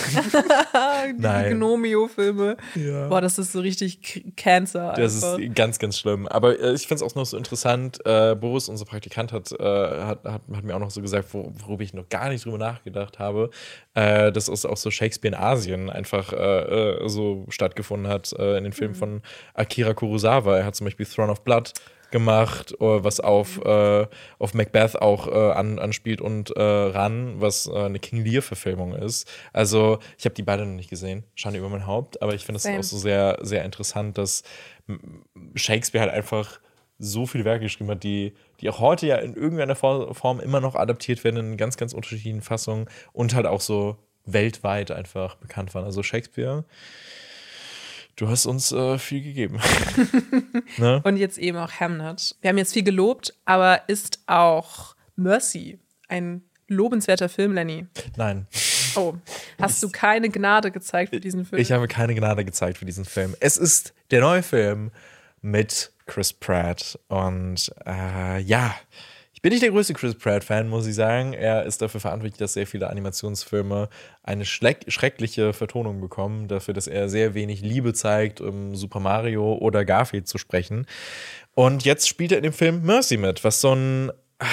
Die Gnomeo-Filme. Ja. Boah, das ist so richtig Cancer. Das ist ganz, ganz schlimm. Aber ich finde es auch noch so interessant. Boris, unser Praktikant, hat mir auch noch so gesagt, worüber ich noch gar nicht drüber nachgedacht habe, dass es auch so Shakespeare in Asien einfach so stattgefunden hat in den Filmen von Akira Kurosawa. Er hat zum Beispiel Throne of Blood gemacht, was auf Macbeth auch anspielt und ran, was eine King Lear-Verfilmung ist. Also ich habe die beide noch nicht gesehen, Schande über mein Haupt, aber ich finde es auch so sehr, sehr interessant, dass Shakespeare halt einfach so viele Werke geschrieben hat, die auch heute ja in irgendeiner Form immer noch adaptiert werden in ganz, ganz unterschiedlichen Fassungen und halt auch so weltweit einfach bekannt waren. Also Shakespeare, du hast uns viel gegeben. Ne? Und jetzt eben auch Hamnet. Wir haben jetzt viel gelobt, aber ist auch Mercy ein lobenswerter Film, Lenny? Nein. Oh, hast du keine Gnade gezeigt für diesen Film? Ich habe keine Gnade gezeigt für diesen Film. Es ist der neue Film mit Chris Pratt. Und ich bin nicht der größte Chris Pratt-Fan, muss ich sagen. Er ist dafür verantwortlich, dass sehr viele Animationsfilme eine schreckliche Vertonung bekommen. Dafür, dass er sehr wenig Liebe zeigt, um Super Mario oder Garfield zu sprechen. Und jetzt spielt er in dem Film Mercy mit, was so ein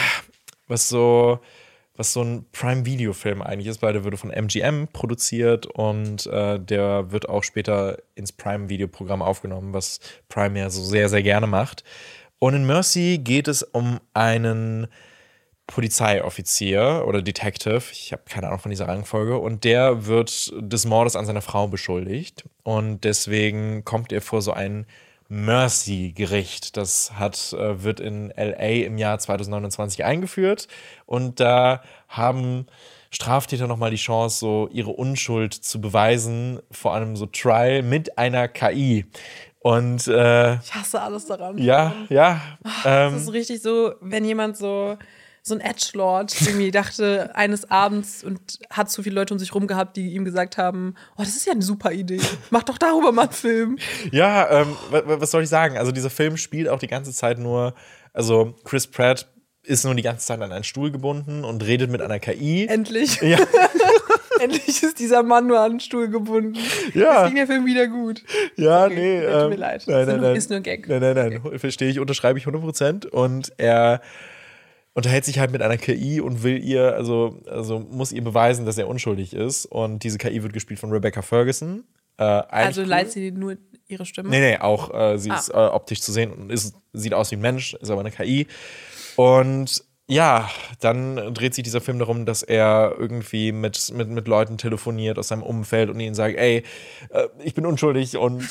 Prime-Video-Film eigentlich ist, weil der wurde von MGM produziert und der wird auch später ins Prime-Video-Programm aufgenommen, was Prime ja so sehr, sehr gerne macht. Und in Mercy geht es um einen Polizeioffizier oder Detective, ich habe keine Ahnung von dieser Rangfolge, und der wird des Mordes an seiner Frau beschuldigt. Und deswegen kommt er vor so ein Mercy-Gericht. Das wird in LA im Jahr 2029 eingeführt. Und da haben Straftäter nochmal die Chance, so ihre Unschuld zu beweisen, vor allem so Trial mit einer KI. Und ich hasse alles daran. Ja. Das ist richtig so, wenn jemand so so ein Edgelord irgendwie dachte eines Abends und hat so viele Leute um sich rum gehabt, die ihm gesagt haben, oh, das ist ja eine super Idee. Mach doch darüber mal einen Film. Ja, was soll ich sagen? Also dieser Film spielt auch die ganze Zeit nur, also Chris Pratt ist nur die ganze Zeit an einen Stuhl gebunden und redet mit einer KI. Endlich. Ja. Endlich ist dieser Mann nur an den Stuhl gebunden. Ja. Jetzt ging der Film wieder gut. Ja, Okay, nee. tut mir leid. Nein. Ist nur ein Gag. Nein. Verstehe ich, unterschreibe ich 100%. Und er unterhält sich halt mit einer KI und will ihr, also muss ihr beweisen, dass er unschuldig ist. Und diese KI wird gespielt von Rebecca Ferguson. Also leiht sie nur ihre Stimme? Nee, auch sie ist optisch zu sehen und sieht aus wie ein Mensch, ist aber eine KI. Und ja, dann dreht sich dieser Film darum, dass er irgendwie mit Leuten telefoniert aus seinem Umfeld und ihnen sagt, ey, ich bin unschuldig und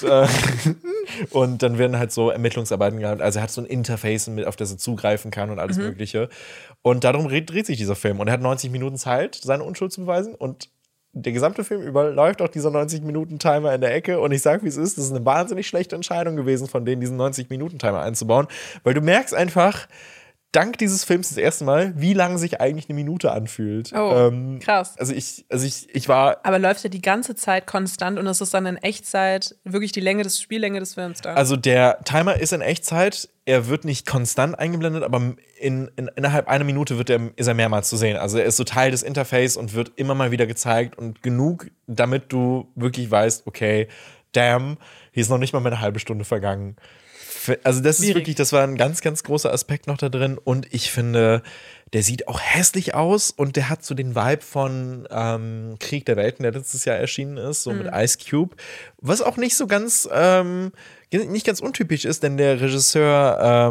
dann werden halt so Ermittlungsarbeiten gehabt. Also er hat so ein Interface, auf das er zugreifen kann und alles Mögliche. Und darum dreht sich dieser Film. Und er hat 90 Minuten Zeit, seine Unschuld zu beweisen und der gesamte Film über läuft auch dieser 90-Minuten-Timer in der Ecke und ich sag, wie es ist, das ist eine wahnsinnig schlechte Entscheidung gewesen, von denen diesen 90-Minuten-Timer einzubauen, weil du merkst einfach, dank dieses Films das erste Mal, wie lange sich eigentlich eine Minute anfühlt. Oh, krass. Also ich war. Aber läuft ja die ganze Zeit konstant und es ist dann in Echtzeit wirklich die Spiellänge des Films da. Also der Timer ist in Echtzeit, er wird nicht konstant eingeblendet, aber innerhalb einer Minute ist er mehrmals zu sehen. Also er ist so Teil des Interface und wird immer mal wieder gezeigt und genug, damit du wirklich weißt, okay, damn, hier ist noch nicht mal mehr eine halbe Stunde vergangen. Also das ist wirklich, das war ein ganz, ganz großer Aspekt noch da drin und ich finde, der sieht auch hässlich aus und der hat so den Vibe von Krieg der Welten, der letztes Jahr erschienen ist, so mit Ice Cube, was auch nicht so ganz, nicht ganz untypisch ist, denn der Regisseur,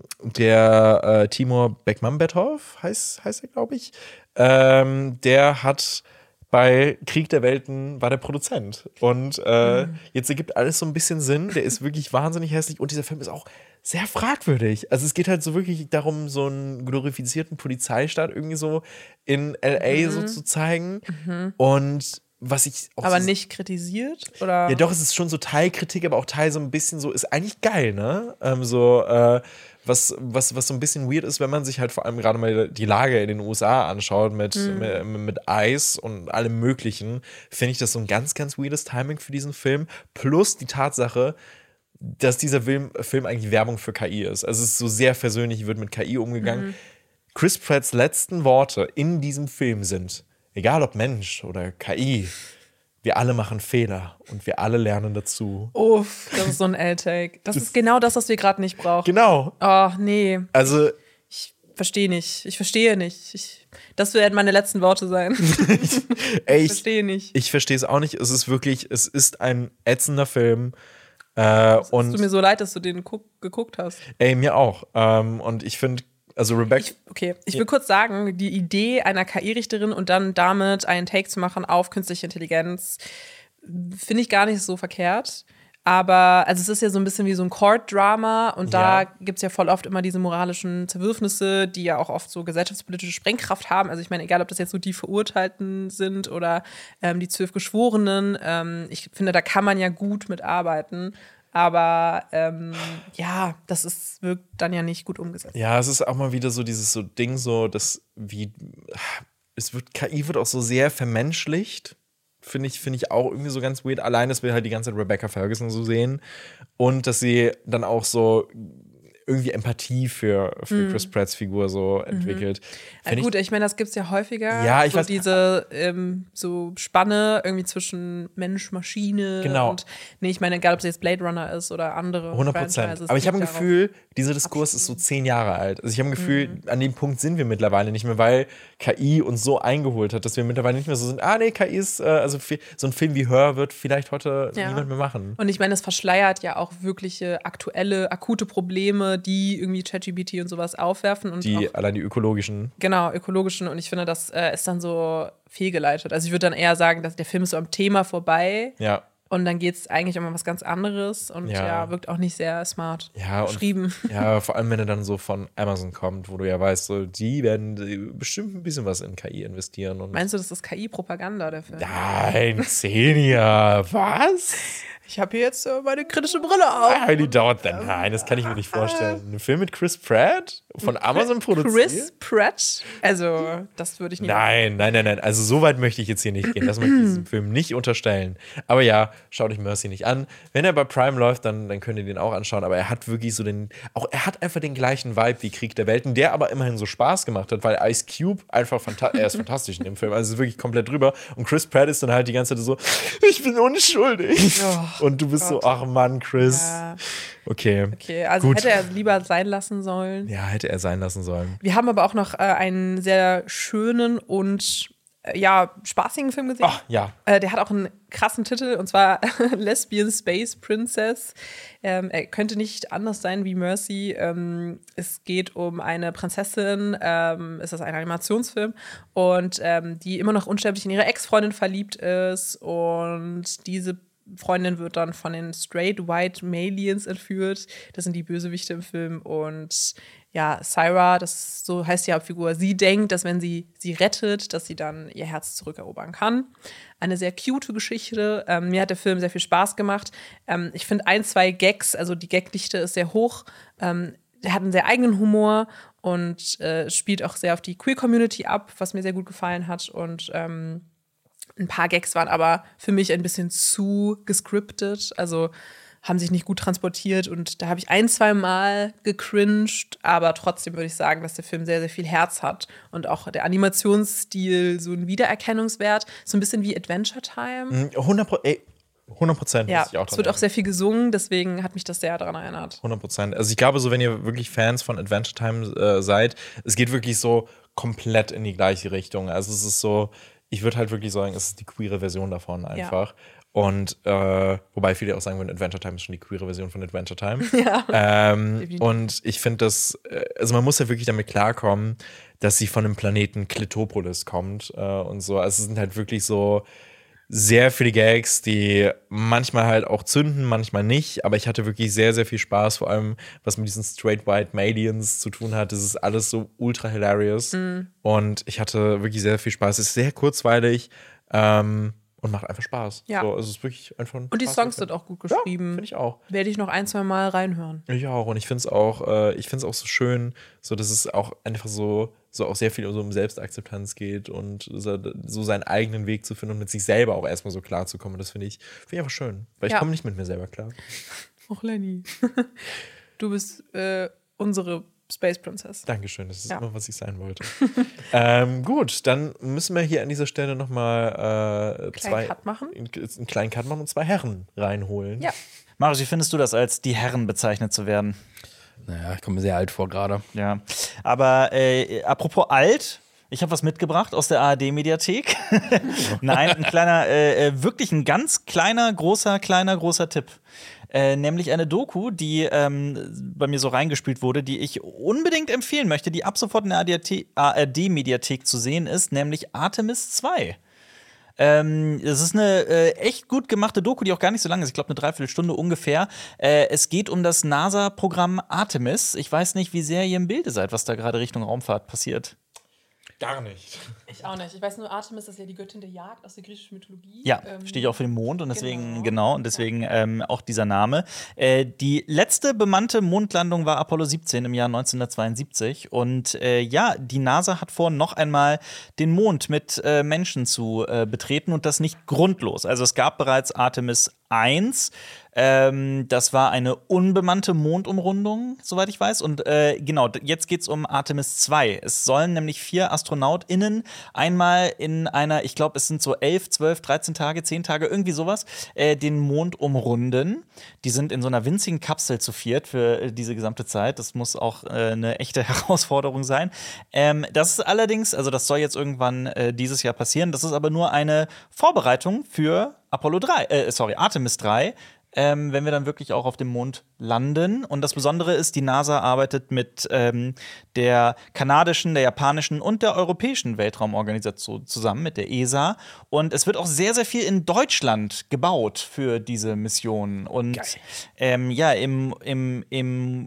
der Timur Bekmambetov heißt er, glaube ich, der hat bei Krieg der Welten war der Produzent. Und jetzt ergibt alles so ein bisschen Sinn. Der ist wirklich wahnsinnig hässlich und dieser Film ist auch sehr fragwürdig. Also es geht halt so wirklich darum, so einen glorifizierten Polizeistaat irgendwie so in L.A. so zu zeigen. Und was ich auch aber nicht kritisiert? Oder? Ja doch, es ist schon so Teilkritik, aber auch Teil so ein bisschen so, ist eigentlich geil, ne? Was so ein bisschen weird ist, wenn man sich halt vor allem gerade mal die Lage in den USA anschaut mit Eis und allem Möglichen, finde ich das so ein ganz, ganz weirdes Timing für diesen Film. Plus die Tatsache, dass dieser Film eigentlich Werbung für KI ist. Also es ist so sehr versöhnlich, wird mit KI umgegangen. Chris Pratts letzten Worte in diesem Film sind, egal ob Mensch oder KI, wir alle machen Fehler und wir alle lernen dazu. Uff, das ist so ein L-Take. Das ist genau das, was wir gerade nicht brauchen. Genau. Oh, nee. Also ich verstehe nicht. Das werden meine letzten Worte sein. ich verstehe nicht. Ich verstehe es auch nicht. Es ist ein ätzender Film. Es tut mir so leid, dass du den geguckt hast. Ey, mir auch. Und ich finde, also Rebecca. Ich will kurz sagen, die Idee einer KI-Richterin und dann damit einen Take zu machen auf künstliche Intelligenz, finde ich gar nicht so verkehrt. Aber also es ist ja so ein bisschen wie so ein Court-Drama und da gibt es ja voll oft immer diese moralischen Zerwürfnisse, die ja auch oft so gesellschaftspolitische Sprengkraft haben. Also ich meine, egal, ob das jetzt so die Verurteilten sind oder die 12 Geschworenen, ich finde, da kann man ja gut mitarbeiten. Aber wirkt dann ja nicht gut umgesetzt. Ja, es ist auch mal wieder so dieses so Ding, so dass KI wird auch so sehr vermenschlicht. Finde ich auch irgendwie so ganz weird. Allein, dass wir halt die ganze Zeit Rebecca Ferguson so sehen und dass sie dann auch so irgendwie Empathie für Chris Pratts Figur so entwickelt. Gut, ich meine, das gibt's ja häufiger. Ja, ich so weiß. Diese so Spanne irgendwie zwischen Mensch, Maschine und ich meine, egal, ob es jetzt Blade Runner ist oder andere 100%. Aber ich habe ein Gefühl, dieser Diskurs ist so 10 Jahre alt. Also ich habe ein Gefühl, an dem Punkt sind wir mittlerweile nicht mehr, weil KI uns so eingeholt hat, dass wir mittlerweile nicht mehr so sind, KI ist, so ein Film wie Her wird vielleicht heute niemand mehr machen. Und ich meine, es verschleiert ja auch wirkliche akute Probleme, die irgendwie ChatGPT und sowas aufwerfen. Und allein die ökologischen. Genau, ökologischen. Und ich finde, das ist dann so fehlgeleitet. Also ich würde dann eher sagen, dass der Film ist so am Thema vorbei. Ja. Und dann geht es eigentlich um was ganz anderes und wirkt auch nicht sehr smart geschrieben. Ja, vor allem, wenn er dann so von Amazon kommt, wo du ja weißt, so, die werden bestimmt ein bisschen was in KI investieren. Und meinst du, das ist KI-Propaganda, der Film? Nein, Xenia, was? Ich habe hier jetzt meine kritische Brille auf. Die dauert dann. Nein, das kann ich mir nicht vorstellen. Ein Film mit Chris Pratt? Von Amazon produziert? Chris Pratt? Also, das würde ich nicht Nein. Also, so weit möchte ich jetzt hier nicht gehen. Das möchte ich diesem Film nicht unterstellen. Aber ja, schaut euch Mercy nicht an. Wenn er bei Prime läuft, dann könnt ihr den auch anschauen. Aber er hat wirklich so er hat einfach den gleichen Vibe wie Krieg der Welten, der aber immerhin so Spaß gemacht hat, weil Ice Cube einfach er ist fantastisch in dem Film. Also, ist wirklich komplett drüber. Und Chris Pratt ist dann halt die ganze Zeit so, ich bin unschuldig. Oh, und du bist so, ach Mann, Chris. Ja. Okay, also gut. hätte er lieber sein lassen sollen. Ja, hätte er sein lassen sollen. Wir haben aber auch noch einen sehr schönen und spaßigen Film gesehen. Ach, ja. Der hat auch einen krassen Titel, und zwar Lesbian Space Princess. Er könnte nicht anders sein wie Mercy. Es geht um eine Prinzessin, es ist ein Animationsfilm, und die immer noch unsterblich in ihre Ex-Freundin verliebt ist, und diese Freundin wird dann von den Straight White Malians entführt. Das sind die Bösewichte im Film. Und ja, Syra, so heißt die Hauptfigur, sie denkt, dass wenn sie rettet, dass sie dann ihr Herz zurückerobern kann. Eine sehr cute Geschichte. Mir hat der Film sehr viel Spaß gemacht. Ich finde 1-2 Gags, also die Gagdichte ist sehr hoch. Er hat einen sehr eigenen Humor und spielt auch sehr auf die Queer-Community ab, was mir sehr gut gefallen hat. Und ein paar Gags waren aber für mich ein bisschen zu gescriptet, also haben sich nicht gut transportiert, und da habe ich 1-2 Mal gecringed, aber trotzdem würde ich sagen, dass der Film sehr, sehr viel Herz hat und auch der Animationsstil so einen Wiedererkennungswert, so ein bisschen wie Adventure Time. 100%. Ja, es wird auch sehr viel gesungen, deswegen hat mich das sehr daran erinnert. 100%. Also ich glaube, so wenn ihr wirklich Fans von Adventure Time seid, es geht wirklich so komplett in die gleiche Richtung. Also es ist so, ich würde halt wirklich sagen, es ist die queere Version davon einfach. Ja. Und wobei viele auch sagen würden, Adventure Time ist schon die queere Version von Adventure Time. Ja. Und ich finde das, also man muss ja wirklich damit klarkommen, dass sie von dem Planeten Klitopolis kommt und so. Also es sind halt wirklich so sehr viele Gags, die manchmal halt auch zünden, manchmal nicht. Aber ich hatte wirklich sehr, sehr viel Spaß, vor allem was mit diesen Straight White Malians zu tun hat. Das ist alles so ultra hilarious. Und ich hatte wirklich sehr, sehr viel Spaß. Es ist sehr kurzweilig und macht einfach Spaß. Ja. So, es ist wirklich einfach ein Und die Songs sind auch gut geschrieben. Ja, finde ich auch. Werde ich noch 1-2 Mal reinhören. Ich auch. Und ich finde es auch so schön, so dass es auch einfach so auch sehr viel um Selbstakzeptanz geht und so seinen eigenen Weg zu finden und mit sich selber auch erstmal so klar zu kommen. Und das finde ich einfach schön. Weil ich komme nicht mit mir selber klar. Och, Lenny. Du bist unsere Space Princess. Dankeschön, das ist immer, was ich sein wollte. Gut, dann müssen wir hier an dieser Stelle nochmal einen kleinen Cut machen und 2 Herren reinholen. Ja. Marius, wie findest du das, als die Herren bezeichnet zu werden? Naja, ich komme mir sehr alt vor gerade. Ja, aber apropos alt, ich habe was mitgebracht aus der ARD-Mediathek. Nein, ein kleiner, wirklich ein ganz kleiner, großer Tipp. Nämlich eine Doku, die bei mir so reingespielt wurde, die ich unbedingt empfehlen möchte, die ab sofort in der ARD-Mediathek zu sehen ist, nämlich Artemis 2. Es ist eine echt gut gemachte Doku, die auch gar nicht so lang ist. Ich glaube, eine Dreiviertelstunde ungefähr. Es geht um das NASA-Programm Artemis. Ich weiß nicht, wie sehr ihr im Bilde seid, was da gerade Richtung Raumfahrt passiert. Gar nicht. Ich auch nicht. Ich weiß nur, Artemis ist ja die Göttin der Jagd aus der griechischen Mythologie. Ja, steht ja auch für den Mond und deswegen auch dieser Name. Die letzte bemannte Mondlandung war Apollo 17 im Jahr 1972 und die NASA hat vor, noch einmal den Mond mit Menschen zu betreten und das nicht grundlos. Also es gab bereits Artemis 1. Das war eine unbemannte Mondumrundung, soweit ich weiß. Und jetzt geht's um Artemis 2. Es sollen nämlich 4 AstronautInnen einmal in einer, ich glaube, es sind so 11, 12, 13 Tage, 10 Tage, irgendwie sowas, den Mond umrunden. Die sind in so einer winzigen Kapsel zu viert für diese gesamte Zeit. Das muss auch eine echte Herausforderung sein. Das ist allerdings, also das soll jetzt irgendwann dieses Jahr passieren. Das ist aber nur eine Vorbereitung für Artemis 3. Wenn wir dann wirklich auch auf dem Mond landen. Und das Besondere ist, die NASA arbeitet mit der kanadischen, der japanischen und der europäischen Weltraumorganisation zusammen, mit der ESA. Und es wird auch sehr, sehr viel in Deutschland gebaut für diese Mission. Und im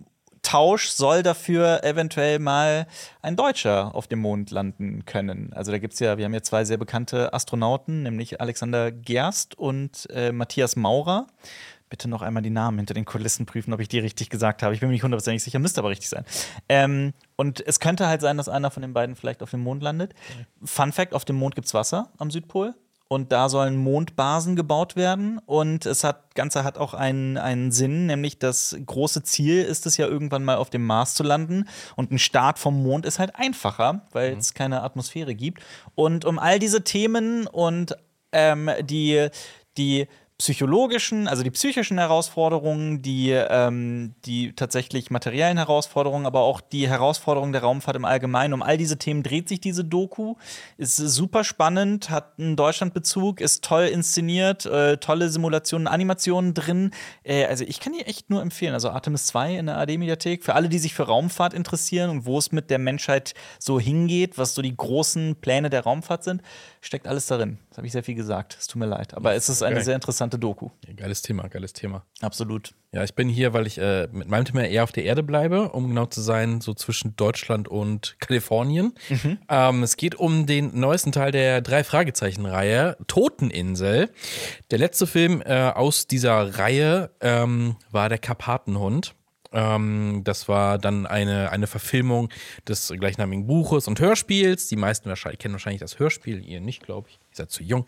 Tausch soll dafür eventuell mal ein Deutscher auf dem Mond landen können. Also da gibt's ja, wir haben ja 2 sehr bekannte Astronauten, nämlich Alexander Gerst und Matthias Maurer. Bitte noch einmal die Namen hinter den Kulissen prüfen, ob ich die richtig gesagt habe. Ich bin mir nicht 100% sicher, müsste aber richtig sein. Und es könnte halt sein, dass einer von den beiden vielleicht auf dem Mond landet. Fun Fact: Auf dem Mond gibt's Wasser am Südpol. Und da sollen Mondbasen gebaut werden. Und das Ganze hat auch einen Sinn, nämlich das große Ziel ist es ja, irgendwann mal auf dem Mars zu landen. Und ein Start vom Mond ist halt einfacher, weil es keine Atmosphäre gibt. Und um all diese Themen und die psychologischen, also die psychischen Herausforderungen, die tatsächlich materiellen Herausforderungen, aber auch die Herausforderungen der Raumfahrt im Allgemeinen. Um all diese Themen dreht sich diese Doku. Ist super spannend, hat einen Deutschlandbezug, ist toll inszeniert, tolle Simulationen, Animationen drin. Also ich kann die echt nur empfehlen. Also Artemis 2 in der ARD-Mediathek. Für alle, die sich für Raumfahrt interessieren und wo es mit der Menschheit so hingeht, was so die großen Pläne der Raumfahrt sind, steckt alles darin. Das habe ich sehr viel gesagt. Es tut mir leid. Aber es ist eine sehr interessante Doku. Ja, geiles Thema. Absolut. Ja, ich bin hier, weil ich mit meinem Thema eher auf der Erde bleibe, um genau zu sein, so zwischen Deutschland und Kalifornien. Es geht um den neuesten Teil der 3-Fragezeichen-Reihe, Toteninsel. Der letzte Film aus dieser Reihe war der Karpatenhund. Das war dann eine Verfilmung des gleichnamigen Buches und Hörspiels. Die meisten kennen wahrscheinlich das Hörspiel, ihr nicht, glaube ich. Ihr seid zu jung.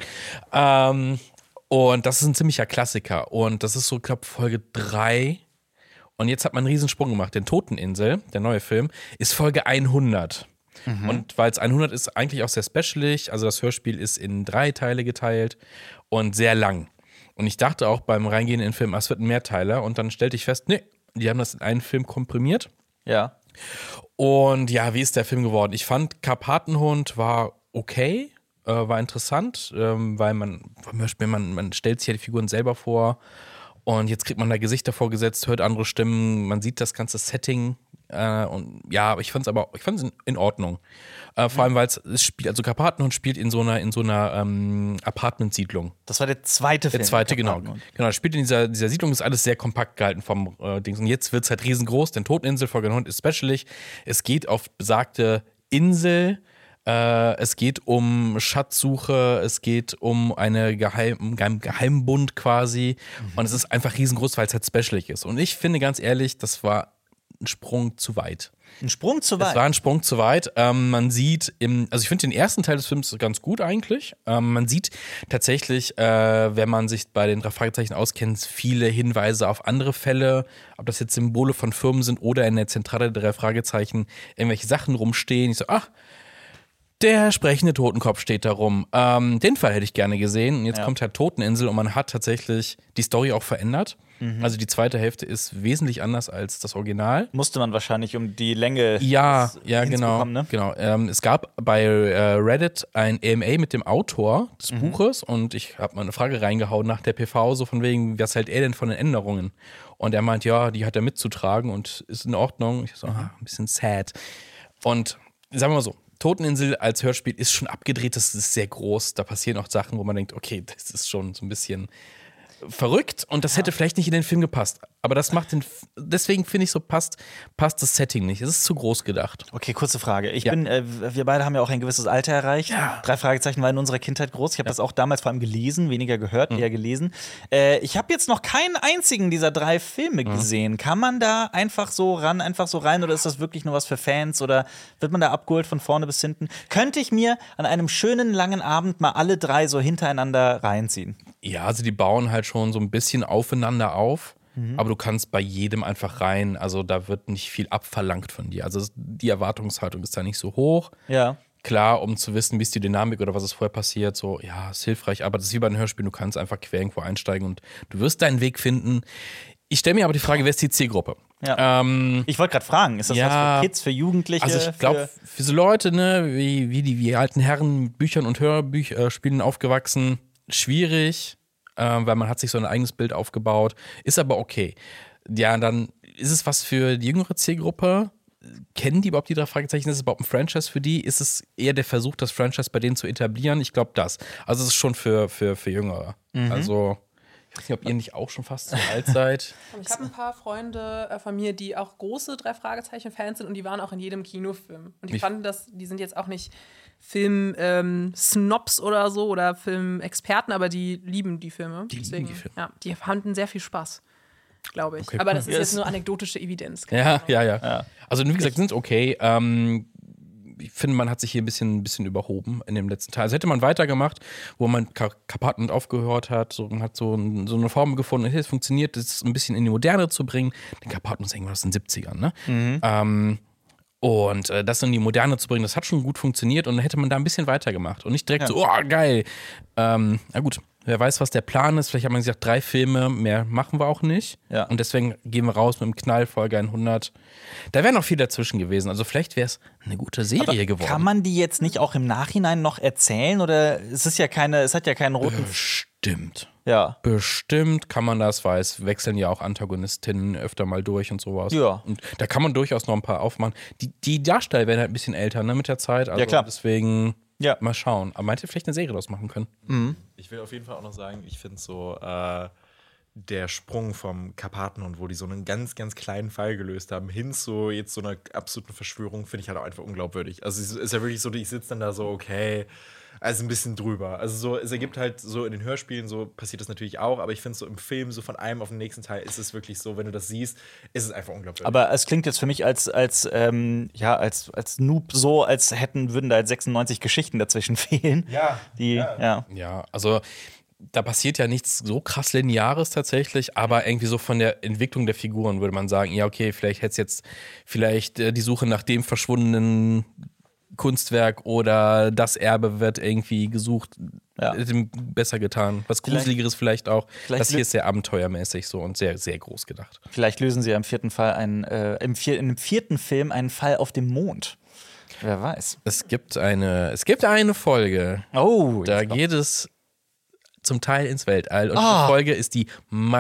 Und das ist ein ziemlicher Klassiker. Und das ist so, glaube ich, Folge 3. Und jetzt hat man einen Riesensprung gemacht. Denn Toteninsel, der neue Film, ist Folge 100. Und weil es 100 ist, eigentlich auch sehr specialig. Also das Hörspiel ist in 3 Teile geteilt und sehr lang. Und ich dachte auch beim Reingehen in den Film, es wird ein Mehrteiler. Und dann stellte ich fest, nee, die haben das in einen Film komprimiert. Ja. Und ja, wie ist der Film geworden? Ich fand, Karpatenhund war okay. War interessant, weil man stellt sich ja die Figuren selber vor und jetzt kriegt man da Gesichter vorgesetzt, hört andere Stimmen, man sieht das ganze Setting und ja, ich fand es in Ordnung. Vor allem, weil es spielt, also Karpatenhund spielt in so einer Apartmentsiedlung. Das war der zweite Film. Der zweite, genau. Genau, spielt in dieser Siedlung, ist alles sehr kompakt gehalten vom Dings. Und jetzt wird es halt riesengroß, denn Toteninsel, Folge 100 ist specialig. Es geht auf besagte Insel. Es geht um Schatzsuche, es geht um einen Geheimbund quasi. Und es ist einfach riesengroß, weil es halt specialig ist. Und ich finde ganz ehrlich, das war ein Sprung zu weit. Ein Sprung zu weit? Es war ein Sprung zu weit. Man sieht, also ich finde den ersten Teil des Films ganz gut eigentlich. Man sieht tatsächlich, wenn man sich bei den 3 Fragezeichen auskennt, viele Hinweise auf andere Fälle, ob das jetzt Symbole von Firmen sind oder in der Zentrale der 3 Fragezeichen irgendwelche Sachen rumstehen. Ich so, der sprechende Totenkopf steht da rum. Den Fall hätte ich gerne gesehen. Und jetzt kommt halt Toteninsel und man hat tatsächlich die Story auch verändert. Also die zweite Hälfte ist wesentlich anders als das Original. Musste man wahrscheinlich um die Länge genau. Ne? Genau. Es gab bei Reddit ein AMA mit dem Autor des Buches und ich habe mal eine Frage reingehauen nach der PV, so von wegen, was hält er denn von den Änderungen? Und er meint, ja, die hat er mitzutragen und ist in Ordnung. Ich so, ein bisschen sad. Und sagen wir mal so, Toteninsel als Hörspiel ist schon abgedreht, das ist sehr groß. Da passieren auch Sachen, wo man denkt, okay, das ist schon so ein bisschen verrückt und das hätte vielleicht nicht in den Film gepasst. Aber das macht deswegen finde ich so, passt das Setting nicht. Es ist zu groß gedacht. Okay, kurze Frage. Wir beide haben ja auch ein gewisses Alter erreicht. Ja. 3 Fragezeichen war in unserer Kindheit groß. Ich habe das auch damals vor allem gelesen, weniger gehört, eher gelesen. Ich habe jetzt noch keinen einzigen dieser 3 Filme gesehen. Kann man da einfach so rein oder ist das wirklich nur was für Fans oder wird man da abgeholt von vorne bis hinten? Könnte ich mir an einem schönen langen Abend mal alle 3 so hintereinander reinziehen? Ja, also die bauen halt schon so ein bisschen aufeinander auf. Aber du kannst bei jedem einfach rein, also da wird nicht viel abverlangt von dir. Also die Erwartungshaltung ist da nicht so hoch. Ja. Klar, um zu wissen, wie ist die Dynamik oder was ist vorher passiert, so, ja, ist hilfreich, aber das ist wie bei einem Hörspiel, du kannst einfach quer irgendwo einsteigen und du wirst deinen Weg finden. Ich stelle mir aber die Frage, wer ist die Zielgruppe? Ja. Ich wollte gerade fragen, ist das was für Kids, für Jugendliche? Also ich glaube, für so Leute, ne, wie die alten Herren mit Büchern und Hörspielen aufgewachsen, schwierig. Weil man hat sich so ein eigenes Bild aufgebaut. Ist aber okay. Ja, dann ist es was für die jüngere Zielgruppe. Kennen die überhaupt die 3 Fragezeichen? Ist es überhaupt ein Franchise für die? Ist es eher der Versuch, das Franchise bei denen zu etablieren? Ich glaube das. Also es ist schon für Jüngere. Also Ich weiß nicht, ob ihr nicht auch schon fast so alt seid. Ich habe ein paar Freunde von mir, die auch große 3-Fragezeichen-Fans sind und die waren auch in jedem Kinofilm. Und ich fand, die sind jetzt auch nicht Film-Snobs oder so oder Filmexperten, aber die lieben die Filme. Deswegen, lieben die Filme. Ja, die hatten sehr viel Spaß, glaube ich. Okay, aber cool. das ist jetzt nur anekdotische Evidenz. Ja. Also wie gesagt, sind okay. Ich finde, man hat sich hier ein bisschen überhoben in dem letzten Teil. Also hätte man weitergemacht, wo man Karpaten aufgehört hat, so, man hat so eine Form gefunden, es funktioniert, das ein bisschen in die Moderne zu bringen. Den Karpaten ist irgendwas aus den 70ern, ne? Und das in die Moderne zu bringen, das hat schon gut funktioniert und dann hätte man da ein bisschen weitergemacht und nicht direkt so, oh, geil. Na gut, wer weiß, was der Plan ist. Vielleicht hat man gesagt, 3 Filme, mehr machen wir auch nicht. Ja. Und deswegen gehen wir raus mit dem Knall, Folge 100. Da wäre noch viel dazwischen gewesen. Also vielleicht wäre es eine gute Serie geworden. Kann man die jetzt nicht auch im Nachhinein noch erzählen? Oder es hat ja keinen roten... Bestimmt. Ja. Bestimmt kann man das, weil es wechseln ja auch Antagonistinnen öfter mal durch und sowas. Ja. Und da kann man durchaus noch ein paar aufmachen. Die Darsteller werden halt ein bisschen älter, ne, mit der Zeit. Also Ja, klar. Deswegen mal schauen. Aber meint ihr vielleicht eine Serie draus machen können? Ich will auf jeden Fall auch noch sagen, ich finde so der Sprung vom Karpatenhund, wo die so einen ganz, ganz kleinen Fall gelöst haben, hin zu jetzt so einer absoluten Verschwörung, finde ich halt auch einfach unglaubwürdig. Also es ist ja wirklich so, ich sitze dann da so, okay, also ein bisschen drüber. Also so, es ergibt halt so in den Hörspielen, so passiert das natürlich auch, aber ich finde so im Film, so von einem auf den nächsten Teil ist es wirklich so, wenn du das siehst, ist es einfach unglaubwürdig. Aber es klingt jetzt für mich als Noob so, als würden da jetzt 96 Geschichten dazwischen fehlen. Ja, also da passiert ja nichts so krass Lineares tatsächlich, aber irgendwie so von der Entwicklung der Figuren würde man sagen, ja, okay, vielleicht hätte es jetzt die Suche nach dem verschwundenen Kunstwerk oder das Erbe wird irgendwie gesucht, hätte ihm besser getan. Was Gruseligeres vielleicht auch. Das hier ist sehr abenteuermäßig so und sehr, sehr groß gedacht. Vielleicht lösen sie ja im vierten Film einen Fall auf dem Mond. Wer weiß. Es gibt eine Folge. Oh, da geht es zum Teil ins Weltall. Und die Folge ist die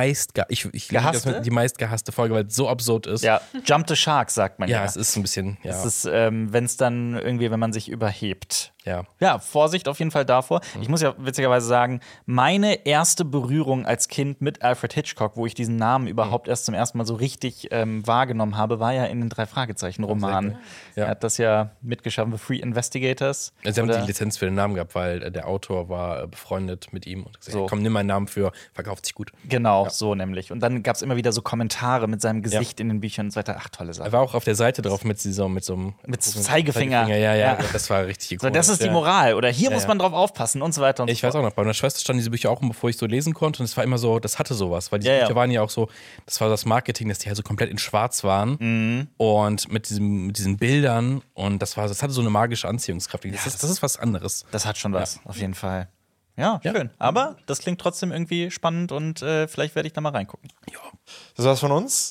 meistgehasste Folge, weil es so absurd ist. Ja, Jump the Shark, sagt man ja. Ja, es ist ein bisschen, ja. Es ist, wenn es dann irgendwie, wenn man sich überhebt. Ja, Vorsicht auf jeden Fall davor. Ich muss ja witzigerweise sagen, meine erste Berührung als Kind mit Alfred Hitchcock, wo ich diesen Namen überhaupt erst zum ersten Mal so richtig wahrgenommen habe, war ja in den 3-Fragezeichen-Romanen. Er hat das ja mitgeschaffen, The Three Investigators. Sie haben die Lizenz für den Namen gehabt, weil der Autor war befreundet mit ihm und gesagt, komm, nimm meinen Namen für, verkauft sich gut. Genau, so nämlich. Und dann gab es immer wieder so Kommentare mit seinem Gesicht in den Büchern und so weiter. Ach, tolle Sache. Er war auch auf der Seite drauf mit so einem Zeigefinger. Ja, das war richtig cool. So, das ist die Moral. Oder hier muss man drauf aufpassen und so weiter und so fort. Ich weiß auch noch, bei meiner Schwester standen diese Bücher auch rum, bevor ich so lesen konnte. Und es war immer so, das hatte sowas. Weil die Bücher waren ja auch so, das war das Marketing, dass die halt so komplett in schwarz waren. Und mit diesen Bildern. Und das hatte so eine magische Anziehungskraft. Das ist was anderes. Das hat schon was, auf jeden Fall. Ja, schön. Aber das klingt trotzdem irgendwie spannend und vielleicht werde ich da mal reingucken. Ja. Das war's von uns.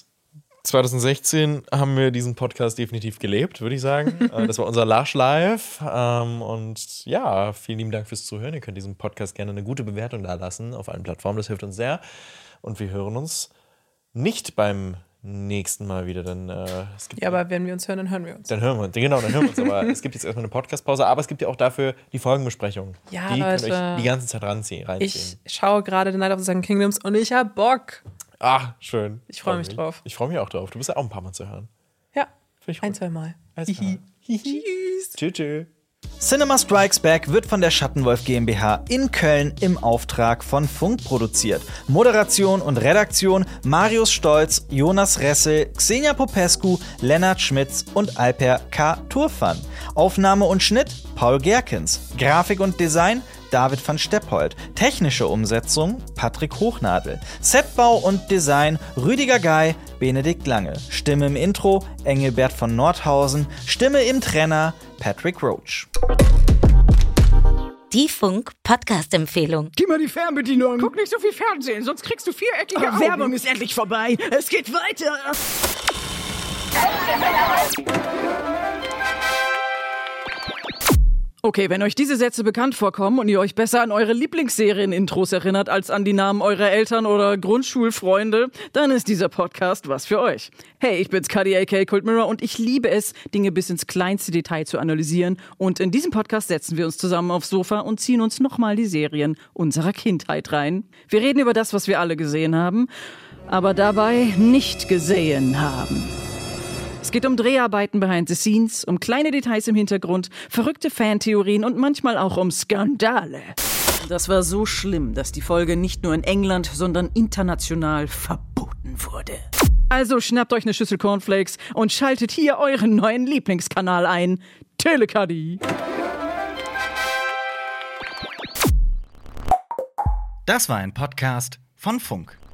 2016 haben wir diesen Podcast definitiv gelebt, würde ich sagen. Das war unser Lush Live. Und ja, vielen lieben Dank fürs Zuhören. Ihr könnt diesem Podcast gerne eine gute Bewertung da lassen auf allen Plattformen. Das hilft uns sehr. Und wir hören uns nicht beim nächsten Mal wieder. Denn, aber wenn wir uns hören, dann hören wir uns. Dann hören wir uns. Aber es gibt jetzt erstmal eine Podcast-Pause. Aber es gibt ja auch dafür die Folgenbesprechung. Ja, die Leute, könnt ihr euch die ganze Zeit reinziehen. Ich schaue gerade The Night of the Seven Kingdoms und ich habe Bock. Ach, schön. Ich freue mich drauf. Ich freue mich auch drauf. Du bist ja auch ein paar Mal zu hören. Ja, 1-2 Mal. Tschüss. Tschüss. Cinema Strikes Back wird von der Schattenwolf GmbH in Köln im Auftrag von Funk produziert. Moderation und Redaktion Marius Stolz, Jonas Ressel, Xenia Popescu, Lennart Schmitz und Alper K. Turfan. Aufnahme und Schnitt Paul Gerkens. Grafik und Design David van Steppold. Technische Umsetzung Patrick Hochnadel. Setbau und Design Rüdiger Guy, Benedikt Lange. Stimme im Intro Engelbert von Nordhausen. Stimme im Trenner Patrick Roach. Die Funk-Podcast-Empfehlung. Gib mal die Fernbedienung. Guck nicht so viel Fernsehen, sonst kriegst du viereckige Augen. Werbung ist endlich vorbei. Es geht weiter. Okay, wenn euch diese Sätze bekannt vorkommen und ihr euch besser an eure Lieblingsserien-Intros erinnert als an die Namen eurer Eltern oder Grundschulfreunde, dann ist dieser Podcast was für euch. Hey, ich bin's, Cuddy aka Cold Mirror, und ich liebe es, Dinge bis ins kleinste Detail zu analysieren. Und in diesem Podcast setzen wir uns zusammen aufs Sofa und ziehen uns nochmal die Serien unserer Kindheit rein. Wir reden über das, was wir alle gesehen haben, aber dabei nicht gesehen haben. Es geht um Dreharbeiten behind the scenes, um kleine Details im Hintergrund, verrückte Fantheorien und manchmal auch um Skandale. Das war so schlimm, dass die Folge nicht nur in England, sondern international verboten wurde. Also schnappt euch eine Schüssel Cornflakes und schaltet hier euren neuen Lieblingskanal ein. Telecuddy. Das war ein Podcast von Funk.